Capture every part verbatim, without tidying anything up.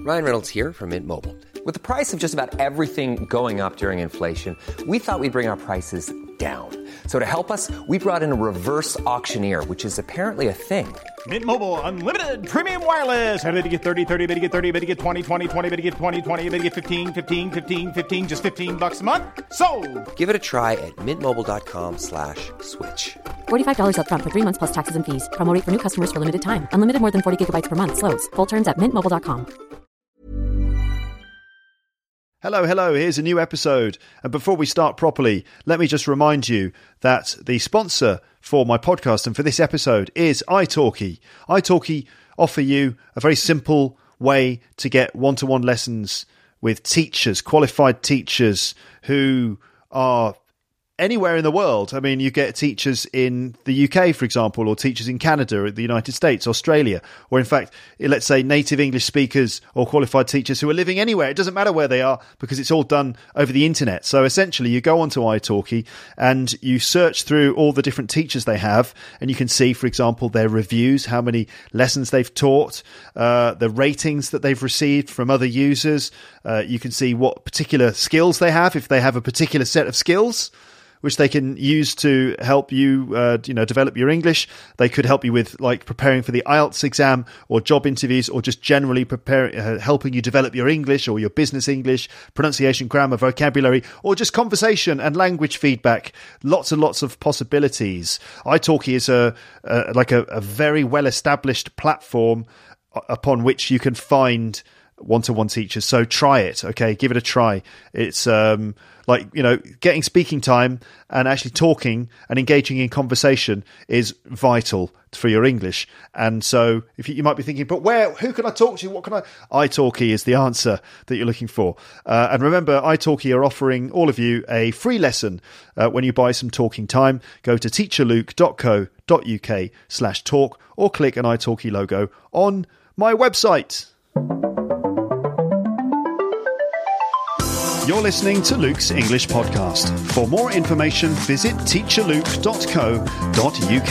Ryan Reynolds here from Mint Mobile. With the price of just about everything going up during inflation, we thought we'd bring our prices down. So to help us, we brought in a reverse auctioneer, which is apparently a thing. Mint Mobile Unlimited Premium Wireless. How to get thirty, thirty, how to get thirty, how to get twenty, twenty, twenty, how to get twenty, twenty, how to get fifteen, fifteen, fifteen, fifteen, just fifteen bucks a month? Sold! Give it a try at mintmobile.com slash switch. forty-five dollars up front for three months plus taxes and fees. Promo rate for new customers for limited time. Unlimited more than forty gigabytes per month. Slows full terms at mint mobile dot com. Hello, hello, here's a new episode. And before we start properly, let me just remind you that the sponsor for my podcast and for this episode is italki. italki offer you a very simple way to get one-to-one lessons with teachers, qualified teachers who are anywhere in the world. I mean, you get teachers in the U K, for example, or teachers in Canada, the United States, Australia, or in fact, let's say native English speakers or qualified teachers who are living anywhere. It doesn't matter where they are because it's all done over the internet. So essentially, you go onto italki and you search through all the different teachers they have, and you can see, for example, their reviews, how many lessons they've taught, uh, the ratings that they've received from other users. Uh, you can see what particular skills they have, if they have a particular set of skills which they can use to help you, uh, you know, develop your English. They could help you with like preparing for the I E L T S exam or job interviews, or just generally preparing, uh, helping you develop your English or your business English, pronunciation, grammar, vocabulary, or just conversation and language feedback. Lots and lots of possibilities. italki is a, a like a, a very well-established platform upon which you can find one-to-one teachers. So try it, okay? Give it a try. It's um, like, you know, getting speaking time and actually talking and engaging in conversation is vital for your English. And so if you, you might be thinking, but where, who can I talk to? What can I? italki is the answer that you're looking for. Uh, and remember, italki are offering all of you a free lesson uh, when you buy some talking time. Go to teacherluke.co.uk slash talk or click an italki logo on my website. You're listening to Luke's English Podcast. For more information, visit teacher luke dot co dot uk.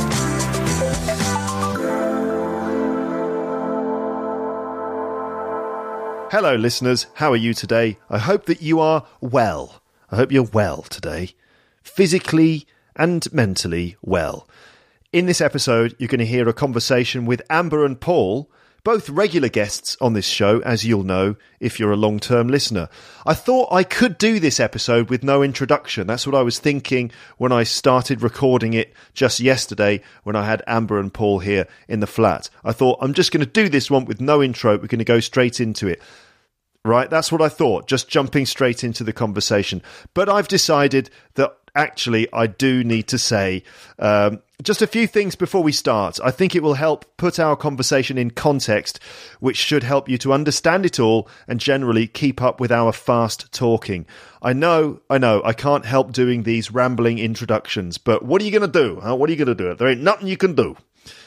Hello, listeners. How are you today? I hope that you are well. I hope you're well today. Physically and mentally well. In this episode, you're going to hear a conversation with Amber and Paul, both regular guests on this show, as you'll know if you're a long-term listener. I thought I could do this episode with no introduction. That's what I was thinking when I started recording it just yesterday when I had Amber and Paul here in the flat. I thought, I'm just going to do this one with no intro. We're going to go straight into it. Right? That's what I thought, just jumping straight into the conversation. But I've decided that actually I do need to say um, just a few things before we start. I think it will help put our conversation in context, which should help you to understand it all and generally keep up with our fast talking. I know, I know, I can't help doing these rambling introductions, but what are you going to do? Huh? What are you going to do? There ain't nothing you can do.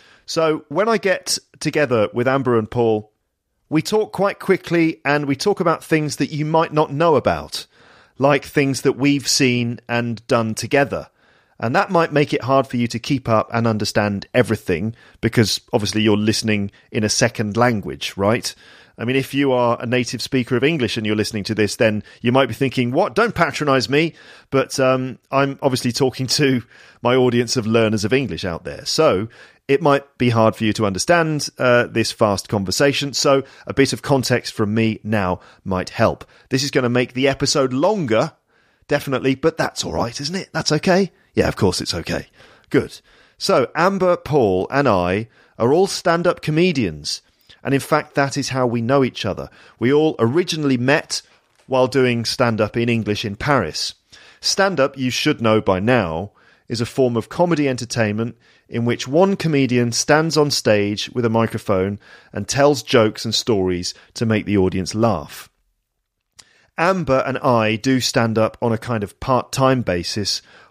So when I get together with Amber and Paul, we talk quite quickly and we talk about things that you might not know about, like things that we've seen and done together. And that might make it hard for you to keep up and understand everything because obviously you're listening in a second language, right? I mean, if you are a native speaker of English and you're listening to this, then you might be thinking, what? Don't patronize me. But um, I'm obviously talking to my audience of learners of English out there. So it might be hard for you to understand uh, this fast conversation. So a bit of context from me now might help. This is going to make the episode longer, definitely, but that's all right, isn't it? That's okay? Yeah, of course it's okay. Good. So Amber, Paul and I are all stand-up comedians. And in fact, that is how we know each other. We all originally met while doing stand-up in English in Paris. Stand-up, you should know by now, is a form of comedy entertainment in which one comedian stands on stage with a microphone and tells jokes and stories to make the audience laugh. Amber and I do stand up on a kind of part-time basis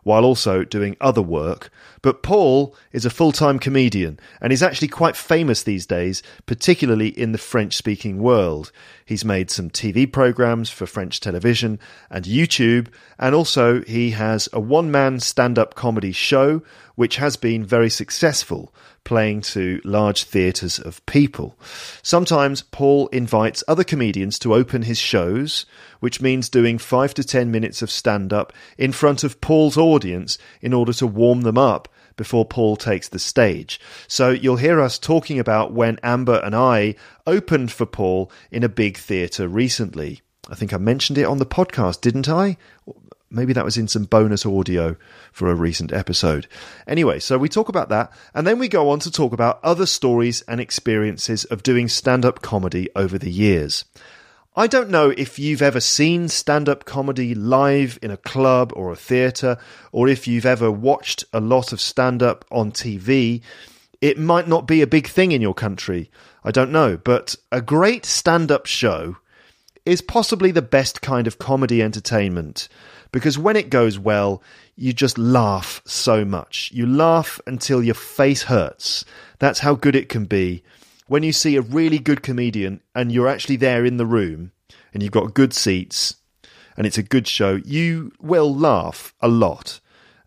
while also doing other work. But Paul is a full-time comedian, and he's actually quite famous these days, particularly in the French-speaking world. He's made some T V programs for French television and YouTube, and also he has a one-man stand-up comedy show, which has been very successful, playing to large theatres of people. Sometimes Paul invites other comedians to open his shows, which means doing five to ten minutes of stand-up in front of Paul's audience in order to warm them up before Paul takes the stage. So you'll hear us talking about when Amber and I opened for Paul in a big theatre recently. I think I mentioned it on the podcast, didn't I? Maybe that was in some bonus audio for a recent episode. Anyway, so we talk about that, and then we go on to talk about other stories and experiences of doing stand-up comedy over the years. I don't know if you've ever seen stand-up comedy live in a club or a theatre, or if you've ever watched a lot of stand-up on T V. It might not be a big thing in your country. I don't know. But a great stand-up show is possibly the best kind of comedy entertainment, because when it goes well, you just laugh so much. You laugh until your face hurts. That's how good it can be. When you see a really good comedian and you're actually there in the room and you've got good seats and it's a good show, you will laugh a lot.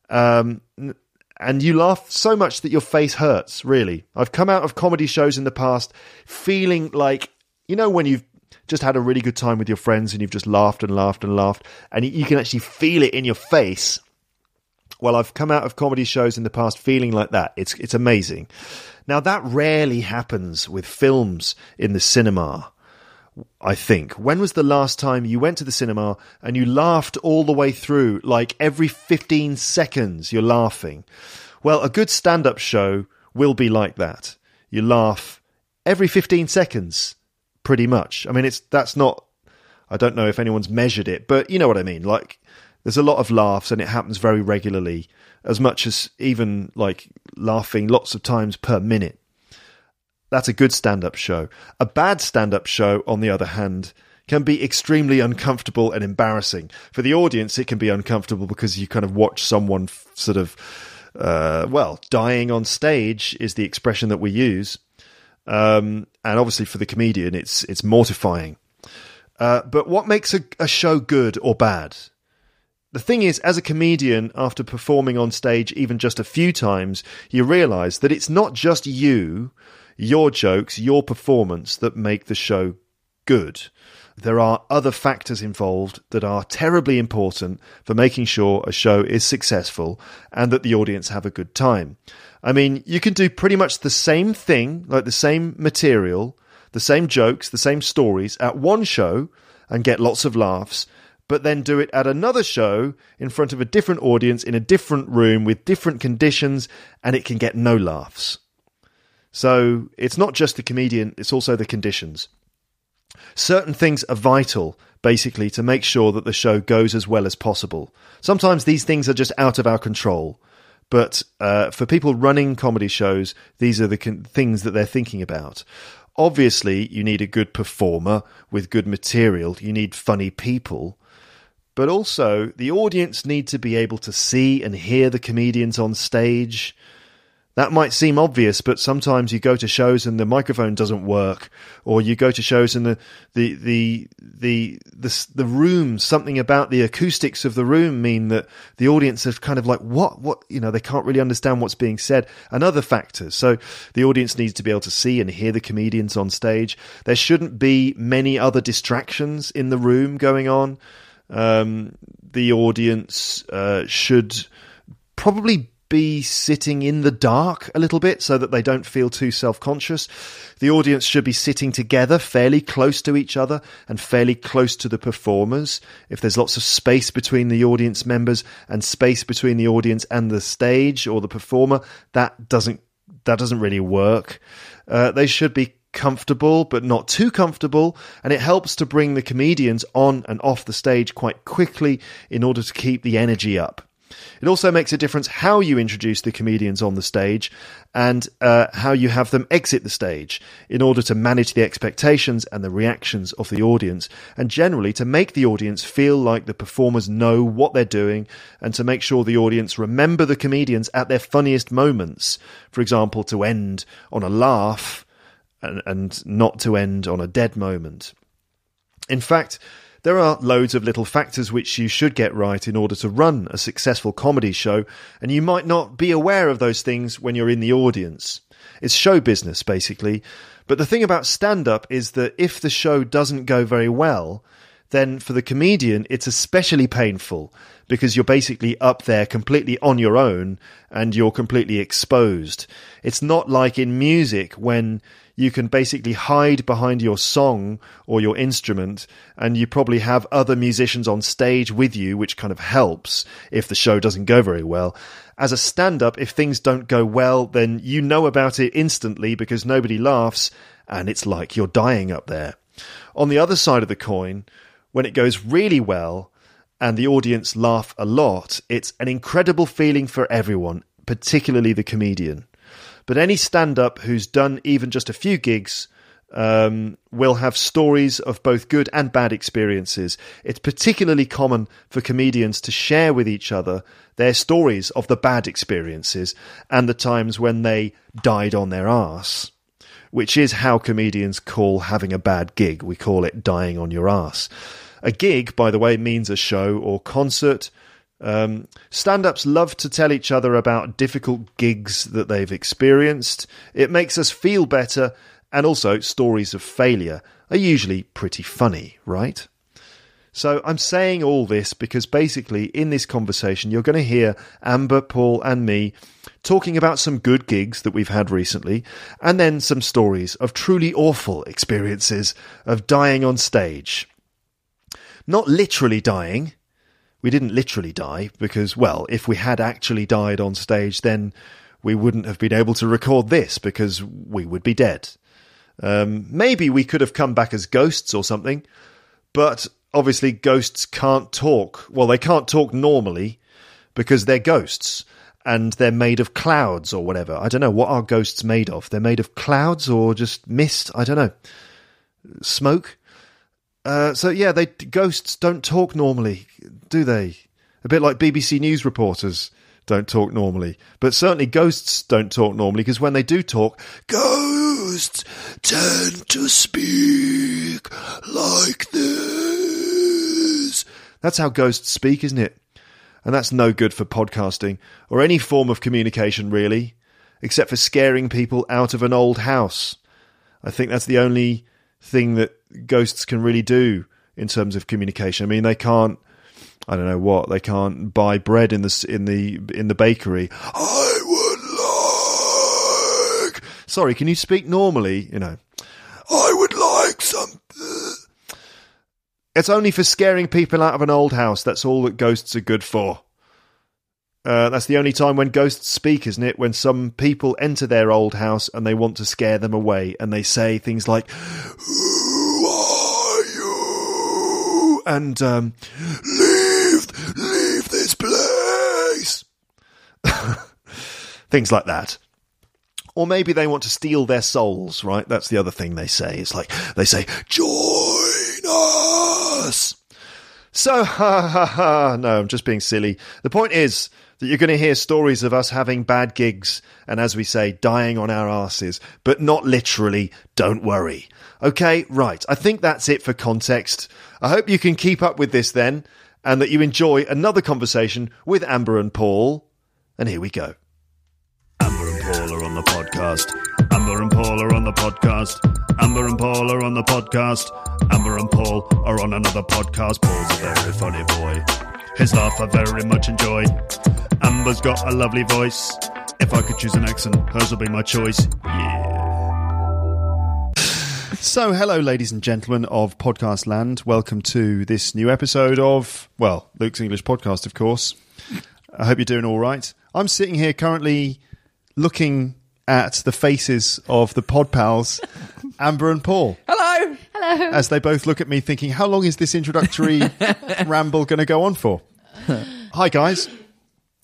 Um, and you laugh so much that your face hurts, really. I've come out of comedy shows in the past feeling like, you know, when you've just had a really good time with your friends and you've just laughed and laughed and laughed and you can actually feel it in your face. Well, I've come out of comedy shows in the past feeling like that. It's it's amazing. Now, that rarely happens with films in the cinema, I think. When was the last time you went to the cinema and you laughed all the way through, like every fifteen seconds you're laughing? Well, a good stand-up show will be like that. You laugh every fifteen seconds, pretty much. I mean, it's that's not... I don't know if anyone's measured it, but you know what I mean. Like, there's a lot of laughs and it happens very regularly, as much as even like laughing lots of times per minute. That's a good stand-up show. A bad stand-up show, on the other hand, can be extremely uncomfortable and embarrassing. For the audience, it can be uncomfortable because you kind of watch someone f- sort of, uh, well, dying on stage is the expression that we use. Um, and obviously for the comedian, it's it's mortifying. Uh, but what makes a, a show good or bad? The thing is, as a comedian, after performing on stage even just a few times, you realise that it's not just you, your jokes, your performance that make the show good. There are other factors involved that are terribly important for making sure a show is successful and that the audience have a good time. I mean, you can do pretty much the same thing, like the same material, the same jokes, the same stories at one show and get lots of laughs, but then do it at another show in front of a different audience in a different room with different conditions, and it can get no laughs. So it's not just the comedian, it's also the conditions. Certain things are vital, basically, to make sure that the show goes as well as possible. Sometimes these things are just out of our control, but uh, for people running comedy shows, these are the con- things that they're thinking about. Obviously, you need a good performer with good material. You need funny people. But also, the audience need to be able to see and hear the comedians on stage. That might seem obvious, but sometimes you go to shows and the microphone doesn't work, or you go to shows and the the the the the, the room, something about the acoustics of the room mean that the audience is kind of like, what, what, you know, they can't really understand what's being said, and other factors. So the audience needs to be able to see and hear the comedians on stage. There shouldn't be many other distractions in the room going on. Um, the audience uh, should probably be sitting in the dark a little bit so that they don't feel too self-conscious. The audience should be sitting together fairly close to each other and fairly close to the performers. If there's lots of space between the audience members and space between the audience and the stage or the performer, that doesn't that doesn't really work. Uh, they should be comfortable, but not too comfortable, and it helps to bring the comedians on and off the stage quite quickly in order to keep the energy up. It also makes a difference how you introduce the comedians on the stage and uh, how you have them exit the stage in order to manage the expectations and the reactions of the audience, and generally to make the audience feel like the performers know what they're doing and to make sure the audience remember the comedians at their funniest moments. For example, to end on a laugh and, and not to end on a dead moment. In fact, there are loads of little factors which you should get right in order to run a successful comedy show, and you might not be aware of those things when you're in the audience. It's show business, basically. But the thing about stand-up is that if the show doesn't go very well, then for the comedian, it's especially painful because you're basically up there completely on your own and you're completely exposed. It's not like in music when you can basically hide behind your song or your instrument and you probably have other musicians on stage with you, which kind of helps if the show doesn't go very well. As a stand-up, if things don't go well, then you know about it instantly because nobody laughs and it's like you're dying up there. On the other side of the coin, when it goes really well and the audience laugh a lot, it's an incredible feeling for everyone, particularly the comedian. But any stand-up who's done even just a few gigs um, will have stories of both good and bad experiences. It's particularly common for comedians to share with each other their stories of the bad experiences and the times when they died on their arse, which is how comedians call having a bad gig. We call it dying on your arse. A gig, by the way, means a show or concert. Um, stand-ups love to tell each other about difficult gigs that they've experienced. It makes us feel better, and also stories of failure are usually pretty funny, right? So I'm saying all this because basically in this conversation you're going to hear Amber, Paul and me talking about some good gigs that we've had recently, and then some stories of truly awful experiences of dying on stage. Not literally dying. We didn't literally die because, well, if we had actually died on stage, then we wouldn't have been able to record this because we would be dead. Um, maybe we could have come back as ghosts or something, but obviously ghosts can't talk. Well, they can't talk normally because they're ghosts and they're made of clouds or whatever. I don't know. What are ghosts made of? They're made of clouds or just mist? I don't know. Smoke? Uh, so yeah, they ghosts don't talk normally, do they? A bit like B B C News reporters don't talk normally. But certainly ghosts don't talk normally because when they do talk, ghosts tend to speak like this. That's how ghosts speak, isn't it? And that's no good for podcasting or any form of communication, really, except for scaring people out of an old house. I think that's the only thing that ghosts can really do in terms of communication. I mean, they can't, I don't know what, they can't buy bread in the in the in the bakery. I would like. Sorry, can you speak normally? You know, I would like something. It's only for scaring people out of an old house. That's all that ghosts are good for. Uh, that's the only time when ghosts speak, isn't it? When some people enter their old house and they want to scare them away, and they say things like, "Who are you?" and um, "Leave, leave this place." Things like that. Or maybe they want to steal their souls, right? That's the other thing they say. It's like they say, "Join us." So, ha ha ha. No, I'm just being silly. The point is that you're going to hear stories of us having bad gigs and, as we say, dying on our arses, but not literally, don't worry. Okay, right. I think that's it for context. I hope you can keep up with this then, and that you enjoy another conversation with Amber and Paul. And here we go. Amber and Paul are on the podcast. Amber and Paul are on the podcast. Amber and Paul are on the podcast. Amber and Paul are on another podcast. Paul's a very funny boy. His laugh I very much enjoy. Amber's got a lovely voice. If I could choose an accent, hers will be my choice. Yeah. So, hello, ladies and gentlemen of Podcast Land. Welcome to this new episode of, well, Luke's English Podcast, of course. I hope you're doing all right. I'm sitting here currently looking at the faces of the pod pals, Amber and Paul. Hello. Hello. As they both look at me thinking, how long is this introductory ramble going to go on for? Hi, guys.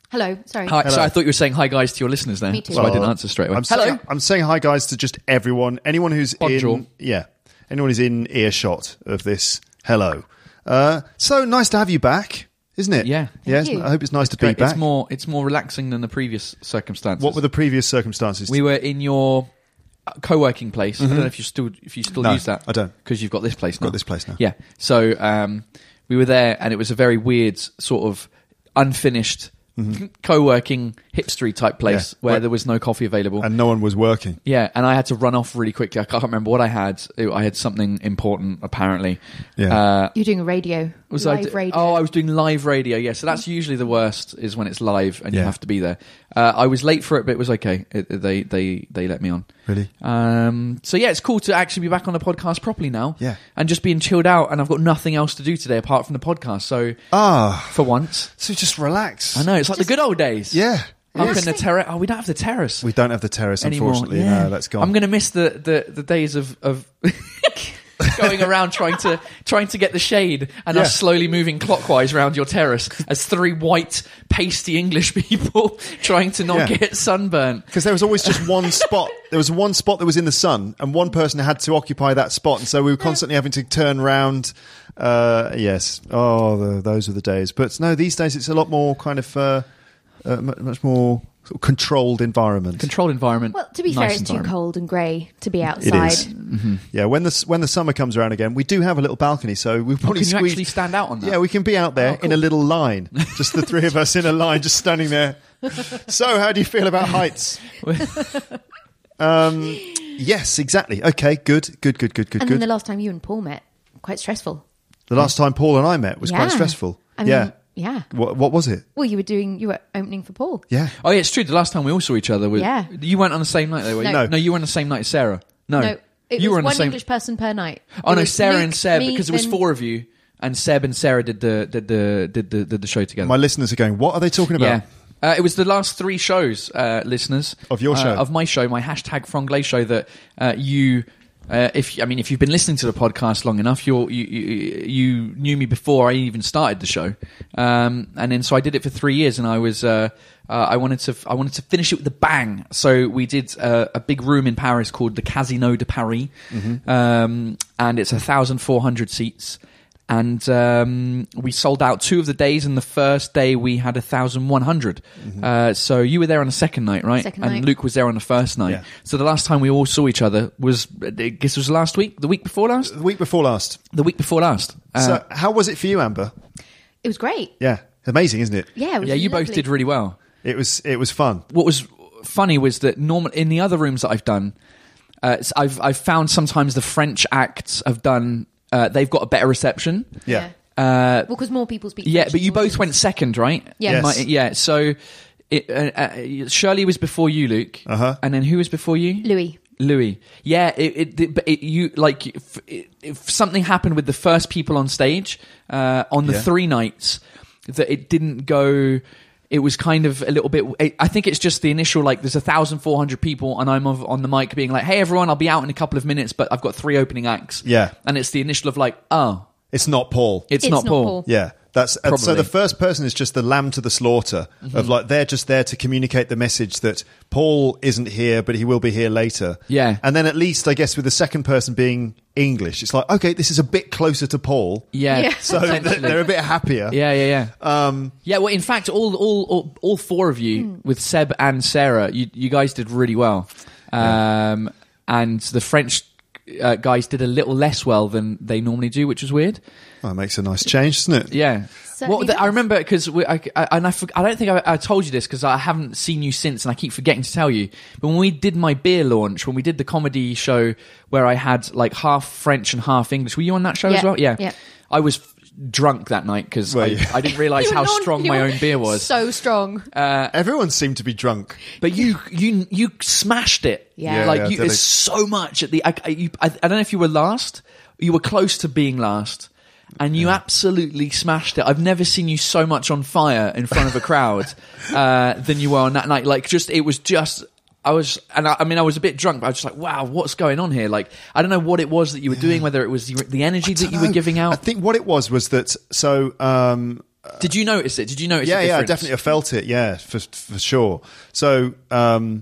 Hello, sorry. Hi, Hello. so I thought you were saying hi guys to your listeners there. Me too. So I Well, didn't answer straight away. I'm Hello. Saying, I'm saying hi, guys, to just everyone. Anyone who's Bonjour. in, yeah, anyone who's in earshot of this. Hello. Uh, so nice to have you back, isn't it? Yeah. Yeah. Thank you. I hope it's nice to Great. be back. It's more. It's more relaxing than the previous circumstances. What were the previous circumstances? We were in your co-working place. I don't know if you still if you still No, use that. I don't. Because you've got this place now. Got this place now. Yeah. So um, we were there, and it was a very weird sort of unfinished co-working hipstery type place Yeah. where Where- there was no coffee available. and no one was working. Yeah, and I had to run off really quickly. I can't remember what I had. I had something important, apparently. Yeah. Uh, You're doing a radio. was I live d- radio. Oh, I was doing live radio. Yeah, so that's usually the worst is when it's live and you Yeah. have to be there. Uh, I was late for it, but it was okay. It, they they they let me on. Really? Um, so yeah, it's cool to actually be back on the podcast properly now. Yeah. and just being chilled out. And I've got nothing else to do today apart from the podcast. So Ah, for once, so just relax. I know it's like the good old days. Yeah. Up Yes. in the terrace. Oh, we don't have the terrace. We don't have the terrace, anymore. unfortunately. Yeah. No, that's gone. I'm going to miss the, the, the days of, of going around trying to trying to get the shade and Yeah. us slowly moving clockwise around your terrace as three white, pasty English people trying to not Yeah. get sunburnt. Because there was always just one spot. There was one spot that was in the sun, and one person had to occupy that spot, and so we were constantly having to turn round. Uh, yes, oh, the, those were the days. But no, these days it's a lot more kind of uh, uh, mu- much more sort of controlled environment. Controlled environment. Well, to be nice fair, it's too environment. cold and grey to be It outside. is. Yeah, when the when the summer comes around again, we do have a little balcony, so we probably Oh, can you squeeze- actually stand out on that? Yeah, we can be out there Oh, cool. in a little line, just the three of us in a line, just standing there. So, how do you feel about heights? um, yes, exactly. Okay, good, good, good, good, good, And good. then the last time you and Paul met, quite stressful. The last time Paul and I met was quite Yeah. stressful. I mean, yeah. yeah. What, what was it? Well, you were doing, you were opening for Paul. Yeah. Oh yeah, it's true. The last time we all saw each other was Yeah. you weren't on the same night though, were you? No. no, you were on the same night as Sarah. No, No, it you was were on one the same. English person per night. Oh It no, was Sarah Luke, and Seb, me, because it was then- four of you, and Seb and Sarah did the did the did the did the show together. My listeners are going, what are they talking about? yeah. Uh, it was the last three shows, uh, listeners Of your uh, show? of my show, my hashtag Franglais show. That uh, you, uh, if I mean, if you've been listening to the podcast long enough, you're, you you you knew me before I even started the show, um, and then so I did it for three years, and I was uh, uh, I wanted to I wanted to finish it with a bang. So we did uh, a big room in Paris called the Casino de Paris, Mm-hmm. um, and it's a thousand four hundred seats. And um, we sold out two of the days, and the first day we had a thousand one hundred. Uh, so you were there on the second night, right? Second and night. Luke was there on the first night. Yeah. So the last time we all saw each other was, I guess, it was last week, the week before last, The week before last. the week before last. Uh, so, how was it for you, Amber? It was great. Yeah. Amazing, isn't it? Yeah, it was yeah, you both lovely. did really well. It was, it was fun. What was funny was that normal in the other rooms that I've done, uh, I've I've found sometimes the French acts have done. Uh, they've got a better reception. Yeah. Uh, Well, because more people speak Yeah, French but you in the both audience. went second, right? Yeah. Yes. My- yeah. So it, uh, uh, Shirley was before you, Luke. Uh-huh. And then who was before you? Louis. Louis. Yeah. It, it, but it, you like if, if something happened with the first people on stage uh, on the Yeah. three nights that it didn't go. It was kind of a little bit. I think it's just the initial, like, there's a thousand four hundred people, and I'm of, on the mic being like, "Hey, everyone, I'll be out in a couple of minutes, but I've got three opening acts." Yeah. And it's the initial of like, "Oh, It's not Paul. it's, It's not, not Paul." Paul. Yeah, that's and so Probably. the first person is just the lamb to the slaughter of like they're just there to communicate the message that Paul isn't here, but he will be here later. Yeah. and then at least I guess with the second person being English, it's like okay, this is a bit closer to Paul, Yeah. Yeah. so they're, they're a bit happier. Yeah, yeah, yeah. Um, Yeah, well, in fact, all all all, all four of you, with Seb and Sarah, you you guys did really well, um, and the French uh, guys did a little less well than they normally do, which was weird. well, that makes a nice change, doesn't it? Yeah. Certainly Well, the, I does. remember because I, I and I, forg- I don't think I, I told you this because I haven't seen you since, and I keep forgetting to tell you. But when we did my beer launch, when we did the comedy show where I had like half French and half English, were you on that show Yeah, as well? Yeah. yeah. I was f- drunk that night because Were I, you? I didn't realize You were how non- strong you my were own beer was. So strong. Everyone seemed to be drunk. But you, you, you smashed it. Yeah. Yeah, like yeah, you, did there's it? so much at the. I, I, you, I, I don't know if you were last. You were close to being last, and you absolutely smashed it. I've never seen you so much on fire in front of a crowd uh, than you were on that night. Like, just it was just. I was, and I, I mean, I was a bit drunk, but I was just like, wow, what's going on here? Like, I don't know what it was that you were doing, whether it was the, the energy that you were No, giving out. I think what it was was that so um, Did you notice it? Did you notice? Yeah, the yeah, difference? definitely. I felt it. Yeah, for for sure. So um,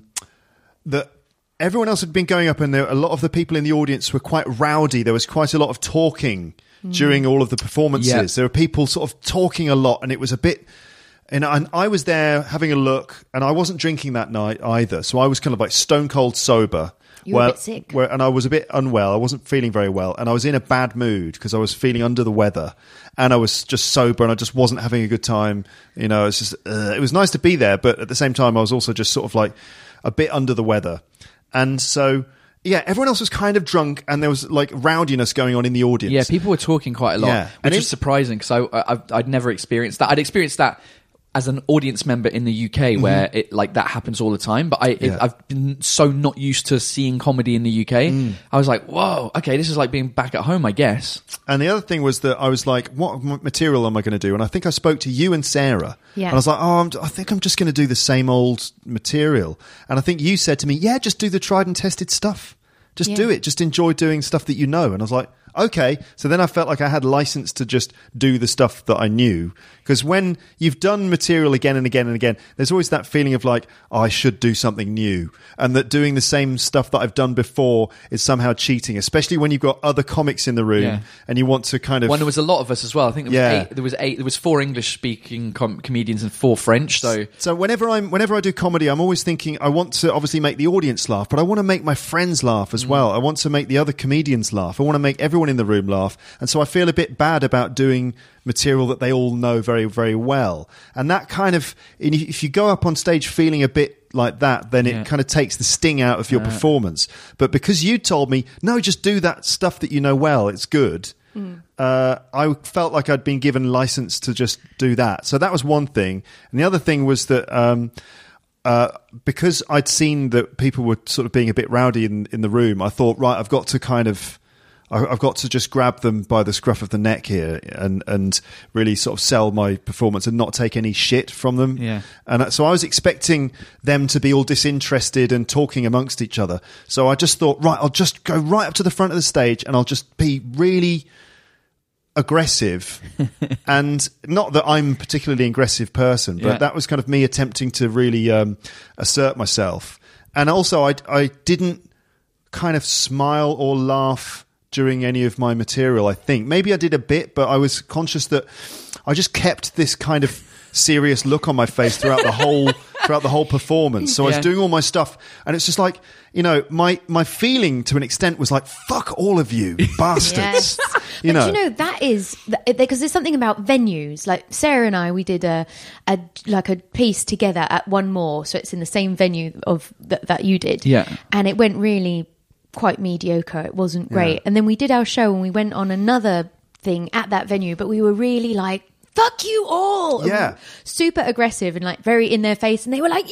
the everyone else had been going up, and there, a lot of the people in the audience were quite rowdy. There was quite a lot of talking during all of the performances. Yeah. There were people sort of talking a lot, and it was a bit. And I, and I was there having a look, and I wasn't drinking that night either. So I was kind of like stone cold sober. You were where, a bit sick. Where, and I was a bit unwell. I wasn't feeling very well. And I was in a bad mood because I was feeling under the weather. And I was just sober, and I just wasn't having a good time. You know, it's just, uh, it was nice to be there. But at the same time, I was also just sort of like a bit under the weather. And so, yeah, everyone else was kind of drunk, and there was like rowdiness going on in the audience. Yeah, people were talking quite a lot, Yeah. which And was it- surprising because I, I I'd never experienced that. I'd experienced that as an audience member in the U K, where it like that happens all the time. But I, it, Yeah. I've been so not used to seeing comedy in the U K. I was like, whoa, okay, this is like being back at home, I guess. And the other thing was that I was like, what m- material am I going to do? And I think I spoke to you and Sarah. Yeah. And I was like, oh, I'm, I think I'm just going to do the same old material. And I think you said to me, yeah, just do the tried and tested stuff. Just Yeah. do it. Just enjoy doing stuff that you know. And I was like, okay. So then I felt like I had license to just do the stuff that I knew. Because when you've done material again and again and again, there's always that feeling of like, oh, I should do something new. And that doing the same stuff that I've done before is somehow cheating, especially when you've got other comics in the room Yeah. and you want to kind of... When there was a lot of us as well. I think there was Yeah. eight. There was eight. There was four English-speaking com- comedians and four French. So So whenever I'm, whenever I do comedy, I'm always thinking I want to obviously make the audience laugh, but I want to make my friends laugh as well. I want to make the other comedians laugh. I want to make everyone in the room laugh, and so I feel a bit bad about doing material that they all know very, very well. And that kind of, and if you go up on stage feeling a bit like that, then it Yeah. kind of takes the sting out of your performance. But because you told me, no, just do that stuff that you know well, it's good. Uh, I felt like I'd been given license to just do that. So that was one thing. And the other thing was that um, uh, because I'd seen that people were sort of being a bit rowdy in, in the room, I thought, right, I've got to kind of, I- I've got to just grab them by the scruff of the neck here and, and really sort of sell my performance and not take any shit from them. Yeah. And so I was expecting them to be all disinterested and talking amongst each other. So I just thought, right, I'll just go right up to the front of the stage and I'll just be really aggressive. And not that I'm a particularly aggressive person, but Yeah. that was kind of me attempting to really um, assert myself. And also I, I didn't kind of smile or laugh during any of my material, I think. Maybe I did a bit, but I was conscious that I just kept this kind of serious look on my face throughout the whole throughout the whole performance. So I Yeah. was doing all my stuff, and it's just like, you know, my my feeling to an extent was like, fuck all of you bastards. Yes. You but know. you know that is because there's something about venues. Like Sarah and I, we did a, a like a piece together at One More, so it's in the same venue of th- that you did. Yeah. and it went really quite mediocre. It wasn't great. Yeah. And then we did our show, and we went on another thing at that venue, but we were really like, fuck you all. And Yeah. we were super aggressive and like very in their face, and they were like,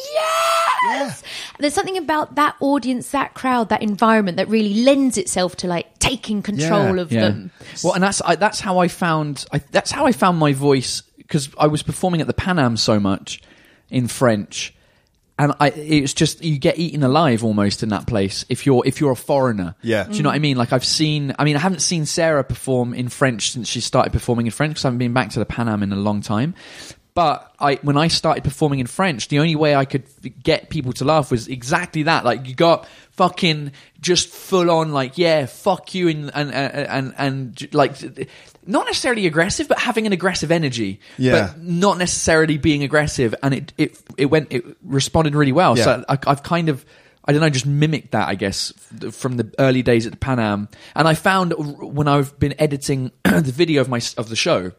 yes. There's something about that audience, that crowd, that environment that really lends itself to like taking control Yeah. of Yeah. them. Well, and that's I, that's how I found I, that's how I found my voice, because I was performing at the Pan Am so much in French, and I it's just you get eaten alive almost in that place if you're if you're a foreigner. Yeah. Do you know what I mean? Like I've seen. I mean, I haven't seen Sarah perform in French since she started performing in French, because I haven't been back to the Pan Am in a long time. But I, when I started performing in French, the only way I could get people to laugh was exactly that. Like you got fucking just full on, like yeah, fuck you, and and and and, and like not necessarily aggressive, but having an aggressive energy. Yeah. But not necessarily being aggressive, and it it it went it responded really well. Yeah. So I, I've kind of. I don't know, just mimicked that, I guess, from the early days at the Pan Am. And I found when I've been editing the video of my of the show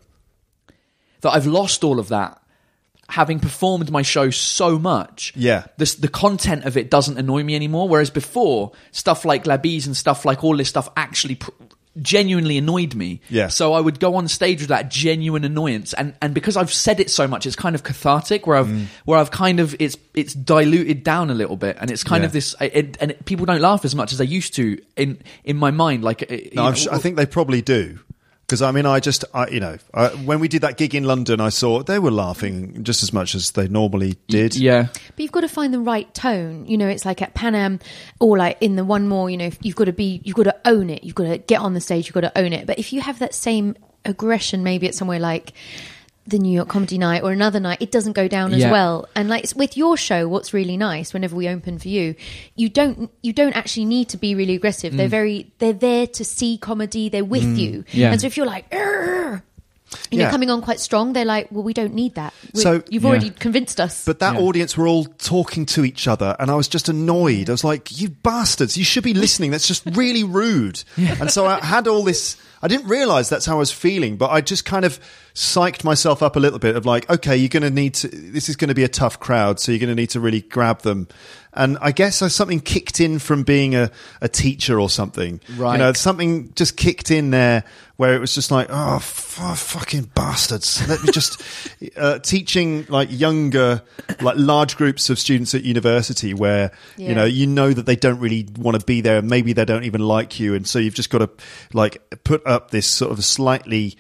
that I've lost all of that, having performed my show so much. Yeah. This, the content of it doesn't annoy me anymore, whereas before, stuff like La Bise and stuff like all this stuff actually pr- genuinely annoyed me. Yeah. So I would go on stage with that genuine annoyance, and, and because I've said it so much, it's kind of cathartic, where I've Mm. where I've kind of it's it's diluted down a little bit, and it's kind Yeah. of this, it, and it, people don't laugh as much as they used to in in my mind. Like, uh, you No, I'm know, su- I think they probably do. Because, I mean, I just, I, you know, I, when we did that gig in London, I saw they were laughing just as much as they normally did. yeah. But you've got to find the right tone. You know, it's like at Pan Am or like in the One More, you know, you've got to be, you've got to own it. You've got to get on the stage, you've got to own it. But if you have that same aggression, maybe at somewhere like the New York Comedy Night or another night, it doesn't go down as Yeah. well. And like with your show, what's really nice whenever we open for you, you don't you don't actually need to be really aggressive. They're very they're there to see comedy. They're with you. Yeah. And so if you're like, "Arr!" and Yeah. you're coming on quite strong, they're like, well, we don't need that. We're, So- you've Yeah. already convinced us. But that Yeah. audience were all talking to each other, and I was just annoyed. I was like, you bastards, you should be listening. That's just really rude. And so I had all this... I didn't realise that's how I was feeling, but I just kind of psyched myself up a little bit of like, okay, you're going to need to... This is going to be a tough crowd, so you're going to need to really grab them. And I guess something kicked in from being a, a teacher or something. Right. You know, something just kicked in there where it was just like, oh, f- oh, fucking bastards. Let me just... uh, teaching like younger, like large groups of students at university where, Yeah. you know, you know that they don't really want to be there. Maybe they don't even like you. And so you've just got to like put up this sort of slightly...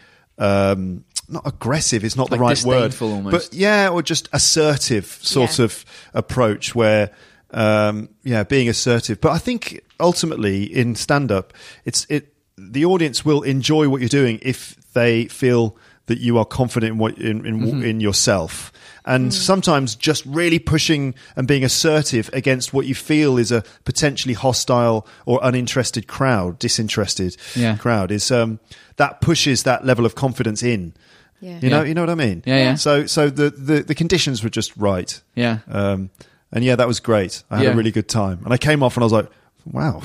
Um, not aggressive, it's not Like the right word. disdainful almost. But yeah, or just assertive sort Yeah. of approach where... Um, yeah, being assertive. But I think ultimately in stand-up, it's it the audience will enjoy what you're doing if they feel that you are confident in what in in, Mm-hmm. in yourself. And sometimes just really pushing and being assertive against what you feel is a potentially hostile or uninterested crowd, disinterested Yeah. crowd, is um, that pushes that level of confidence in. Yeah. You know, Yeah. you know what I mean? Yeah, yeah. So, so the, the, the conditions were just right. Yeah. Um, and yeah, that was great. I had Yeah. a really good time, and I came off and I was like, "Wow,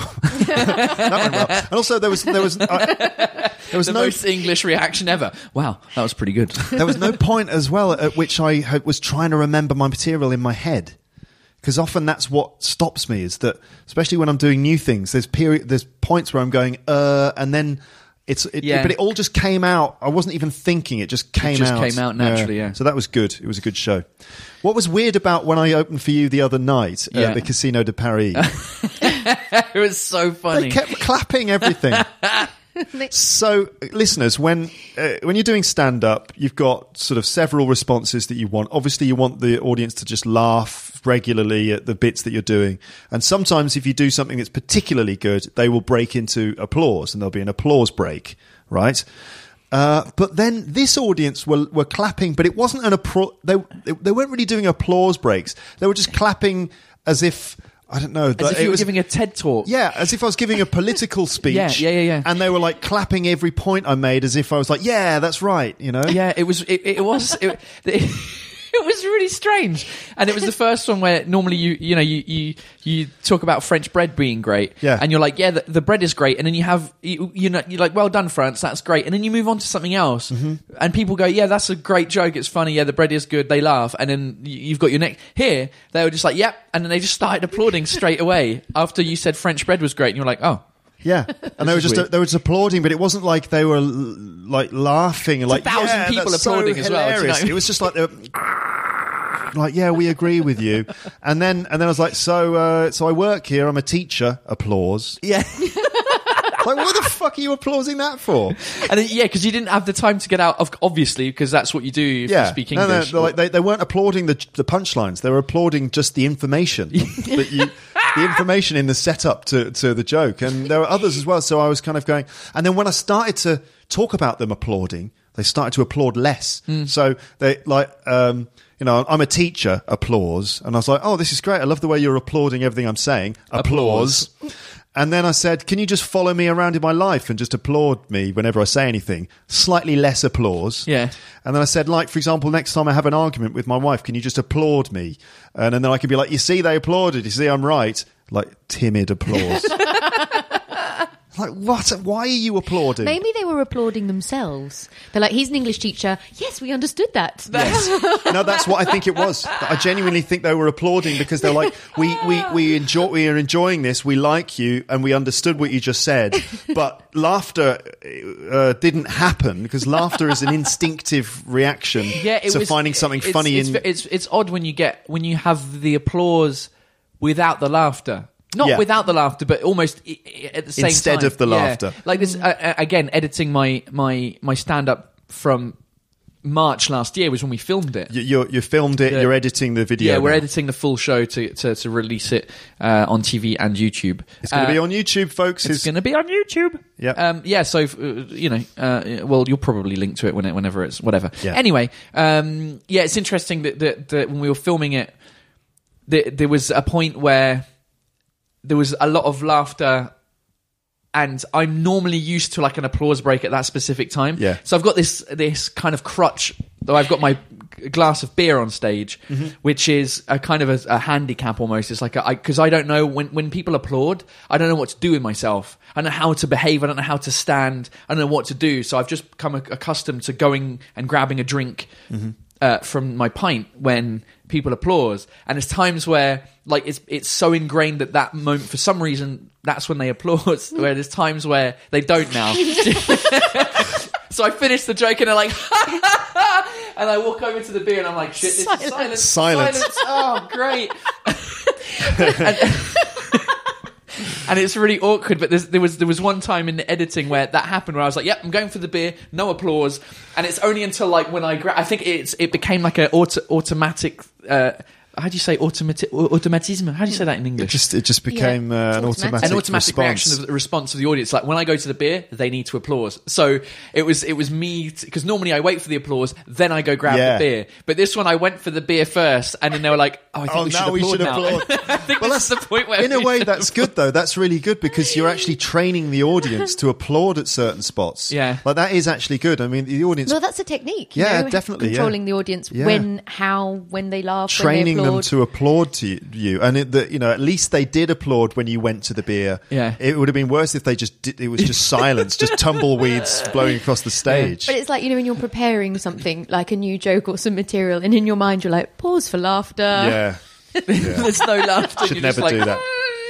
that went well." And also, there was there was uh, there was The no most English reaction ever. Wow, that was pretty good. there was no point as well at which I had, was trying to remember my material in my head, because often that's what stops me. Is that especially when I'm doing new things, there's period, there's points where I'm going, uh, and then. It's, it, Yeah. but it all just came out. I wasn't even thinking; it just came just out. came out naturally, yeah. So that was good. It was a good show. What was weird about when I opened for you the other night Yeah. at the Casino de Paris? It was so funny. They kept clapping everything. So, listeners, when uh, when you're doing stand up, you've got sort of several responses that you want. Obviously, you want the audience to just laugh regularly at the bits that you're doing. And sometimes, if you do something that's particularly good, they will break into applause, and there'll be an applause break, right? Uh, but then this audience were were clapping, but it wasn't an appro- they they weren't really doing applause breaks. They were just clapping as if. I don't know. As if it you were was- giving a TED talk. yeah, as if I was giving a political speech. Yeah, yeah, yeah, yeah. And they were like clapping every point I made as if I was like, yeah, that's right, you know? Yeah, it was. It, it was. It, it, it was really strange, and it was the first one where normally you you know you you, you talk about French bread being great, Yeah. and you're like, yeah, the, the bread is great, and then you have you, you know you're like, well done, France, that's great, and then you move on to something else, Mm-hmm. and people go, yeah, that's a great joke, it's funny, yeah, the bread is good, they laugh, and then you- you've got your next. Here, they were just like, yep, and then they just started applauding straight away after you said French bread was great, and you're like, oh. Yeah. And they were is just weird. they were just applauding, but it wasn't like they were l- like laughing and like a thousand yeah, people that's applauding so as well, do you hilarious. know? It was just like they were like, yeah, we agree with you. And then and then I was like, so uh, so I work here, I'm a teacher, applause. Yeah. Like, what the fuck are you applauding that for? And then, yeah, because you didn't have the time to get out of, obviously, because that's what you do if Yeah, you speak no, no, English. they're like, they they weren't applauding the the punchlines. They were applauding just the information that you, the information in the setup to to the joke. And there were others as well. So I was kind of going. And then when I started to talk about them applauding, they started to applaud less. So they like. Um, You know, I'm a teacher, applause. And I was like, oh, this is great. I love the way you're applauding everything I'm saying. Applause. And then I said, can you just follow me around in my life and just applaud me whenever I say anything? Slightly less applause. Yeah. And then I said, like, for example, next time I have an argument with my wife, can you just applaud me? And, and then I can be like, you see, they applauded. You see, I'm right. Like, timid applause. Like, what? Why are you applauding? Maybe they were applauding themselves. They're like, he's an English teacher. Yes, we understood that. No, that's what I think it was. I genuinely think they were applauding because they're like, we, we, we enjoy, we are enjoying this. We like you and we understood what you just said. But laughter uh, didn't happen because laughter is an instinctive reaction yeah, it to was, finding something it's, funny. It's, in it's, it's odd when you get when you have the applause without the laughter. Not Yeah. without the laughter, but almost i- i- at the same Instead time. of the Yeah. laughter. Like this, uh, uh, again, editing my my my stand up from March last year was when we filmed it. You, you, you filmed it. The- you're editing the video. Yeah, we're now. editing the full show to to, to release it uh, on T V and YouTube. It's going to Uh, be on YouTube, folks. It's going to be on YouTube. Yep. Um, yeah. So uh, you know, uh, well, you'll probably link to it when it, whenever it's whatever. Yeah. Anyway, um, yeah, it's interesting that, that, that when we were filming it, there, there was a point where there was a lot of laughter. And I'm normally used to like an applause break at that specific time. Yeah. So I've got this this kind of crutch, though I've got my glass of beer on stage, Mm-hmm. which is a kind of a, a handicap almost. It's like because I, I don't know when when people applaud, I don't know what to do with myself. I don't know how to behave. I don't know how to stand. I don't know what to do. So I've just become accustomed to going and grabbing a drink Mm-hmm. uh, from my pint when people applause. And there's times where like it's it's so ingrained that that moment for some reason that's when they applaud. Where there's times where they don't now. So I finish the joke and they're like, and I walk over to the beer and I'm like, shit, this Silence. is silence. Silence. Silence. Oh, great. and, and it's really awkward, but there's, there was there was one time in the editing where that happened where I was like, yep, I'm going for the beer, no applause. And it's only until like when I gra- I think it's it became like an auto- automatic uh, how do you say automatic automatism? How do you say that in It English? just it just became Yeah. uh, an Automatic. automatic An automatic response. reaction of the response of the audience. Like when I go to the beer, they need to applause. So it was it was me because normally I wait for the applause, then I go grab Yeah. the beer. But this one I went for the beer first, and then they were like, "Oh, I think Oh, we, now should we applaud should now." applaud. I think Well, this is the point where In a we way, should that's good though. That's really good because you're actually training the audience to applaud at certain spots. Yeah. like that is actually good. I mean, the audience Well, that's a technique. you Yeah, know, definitely, yeah. Controlling the audience Yeah. when, how, when they laugh, training when they them applaud. to applaud to you, you. and it, the, you know, at least they did applaud when you went to the beer. Yeah. it would have been worse if they just did, it was just silence, just tumbleweeds blowing across the stage. But it's like, you know, when you're preparing something, like a new joke or some material, and in your mind you're like, pause for laughter. Yeah, There's no laughter. should You're never just like, do that.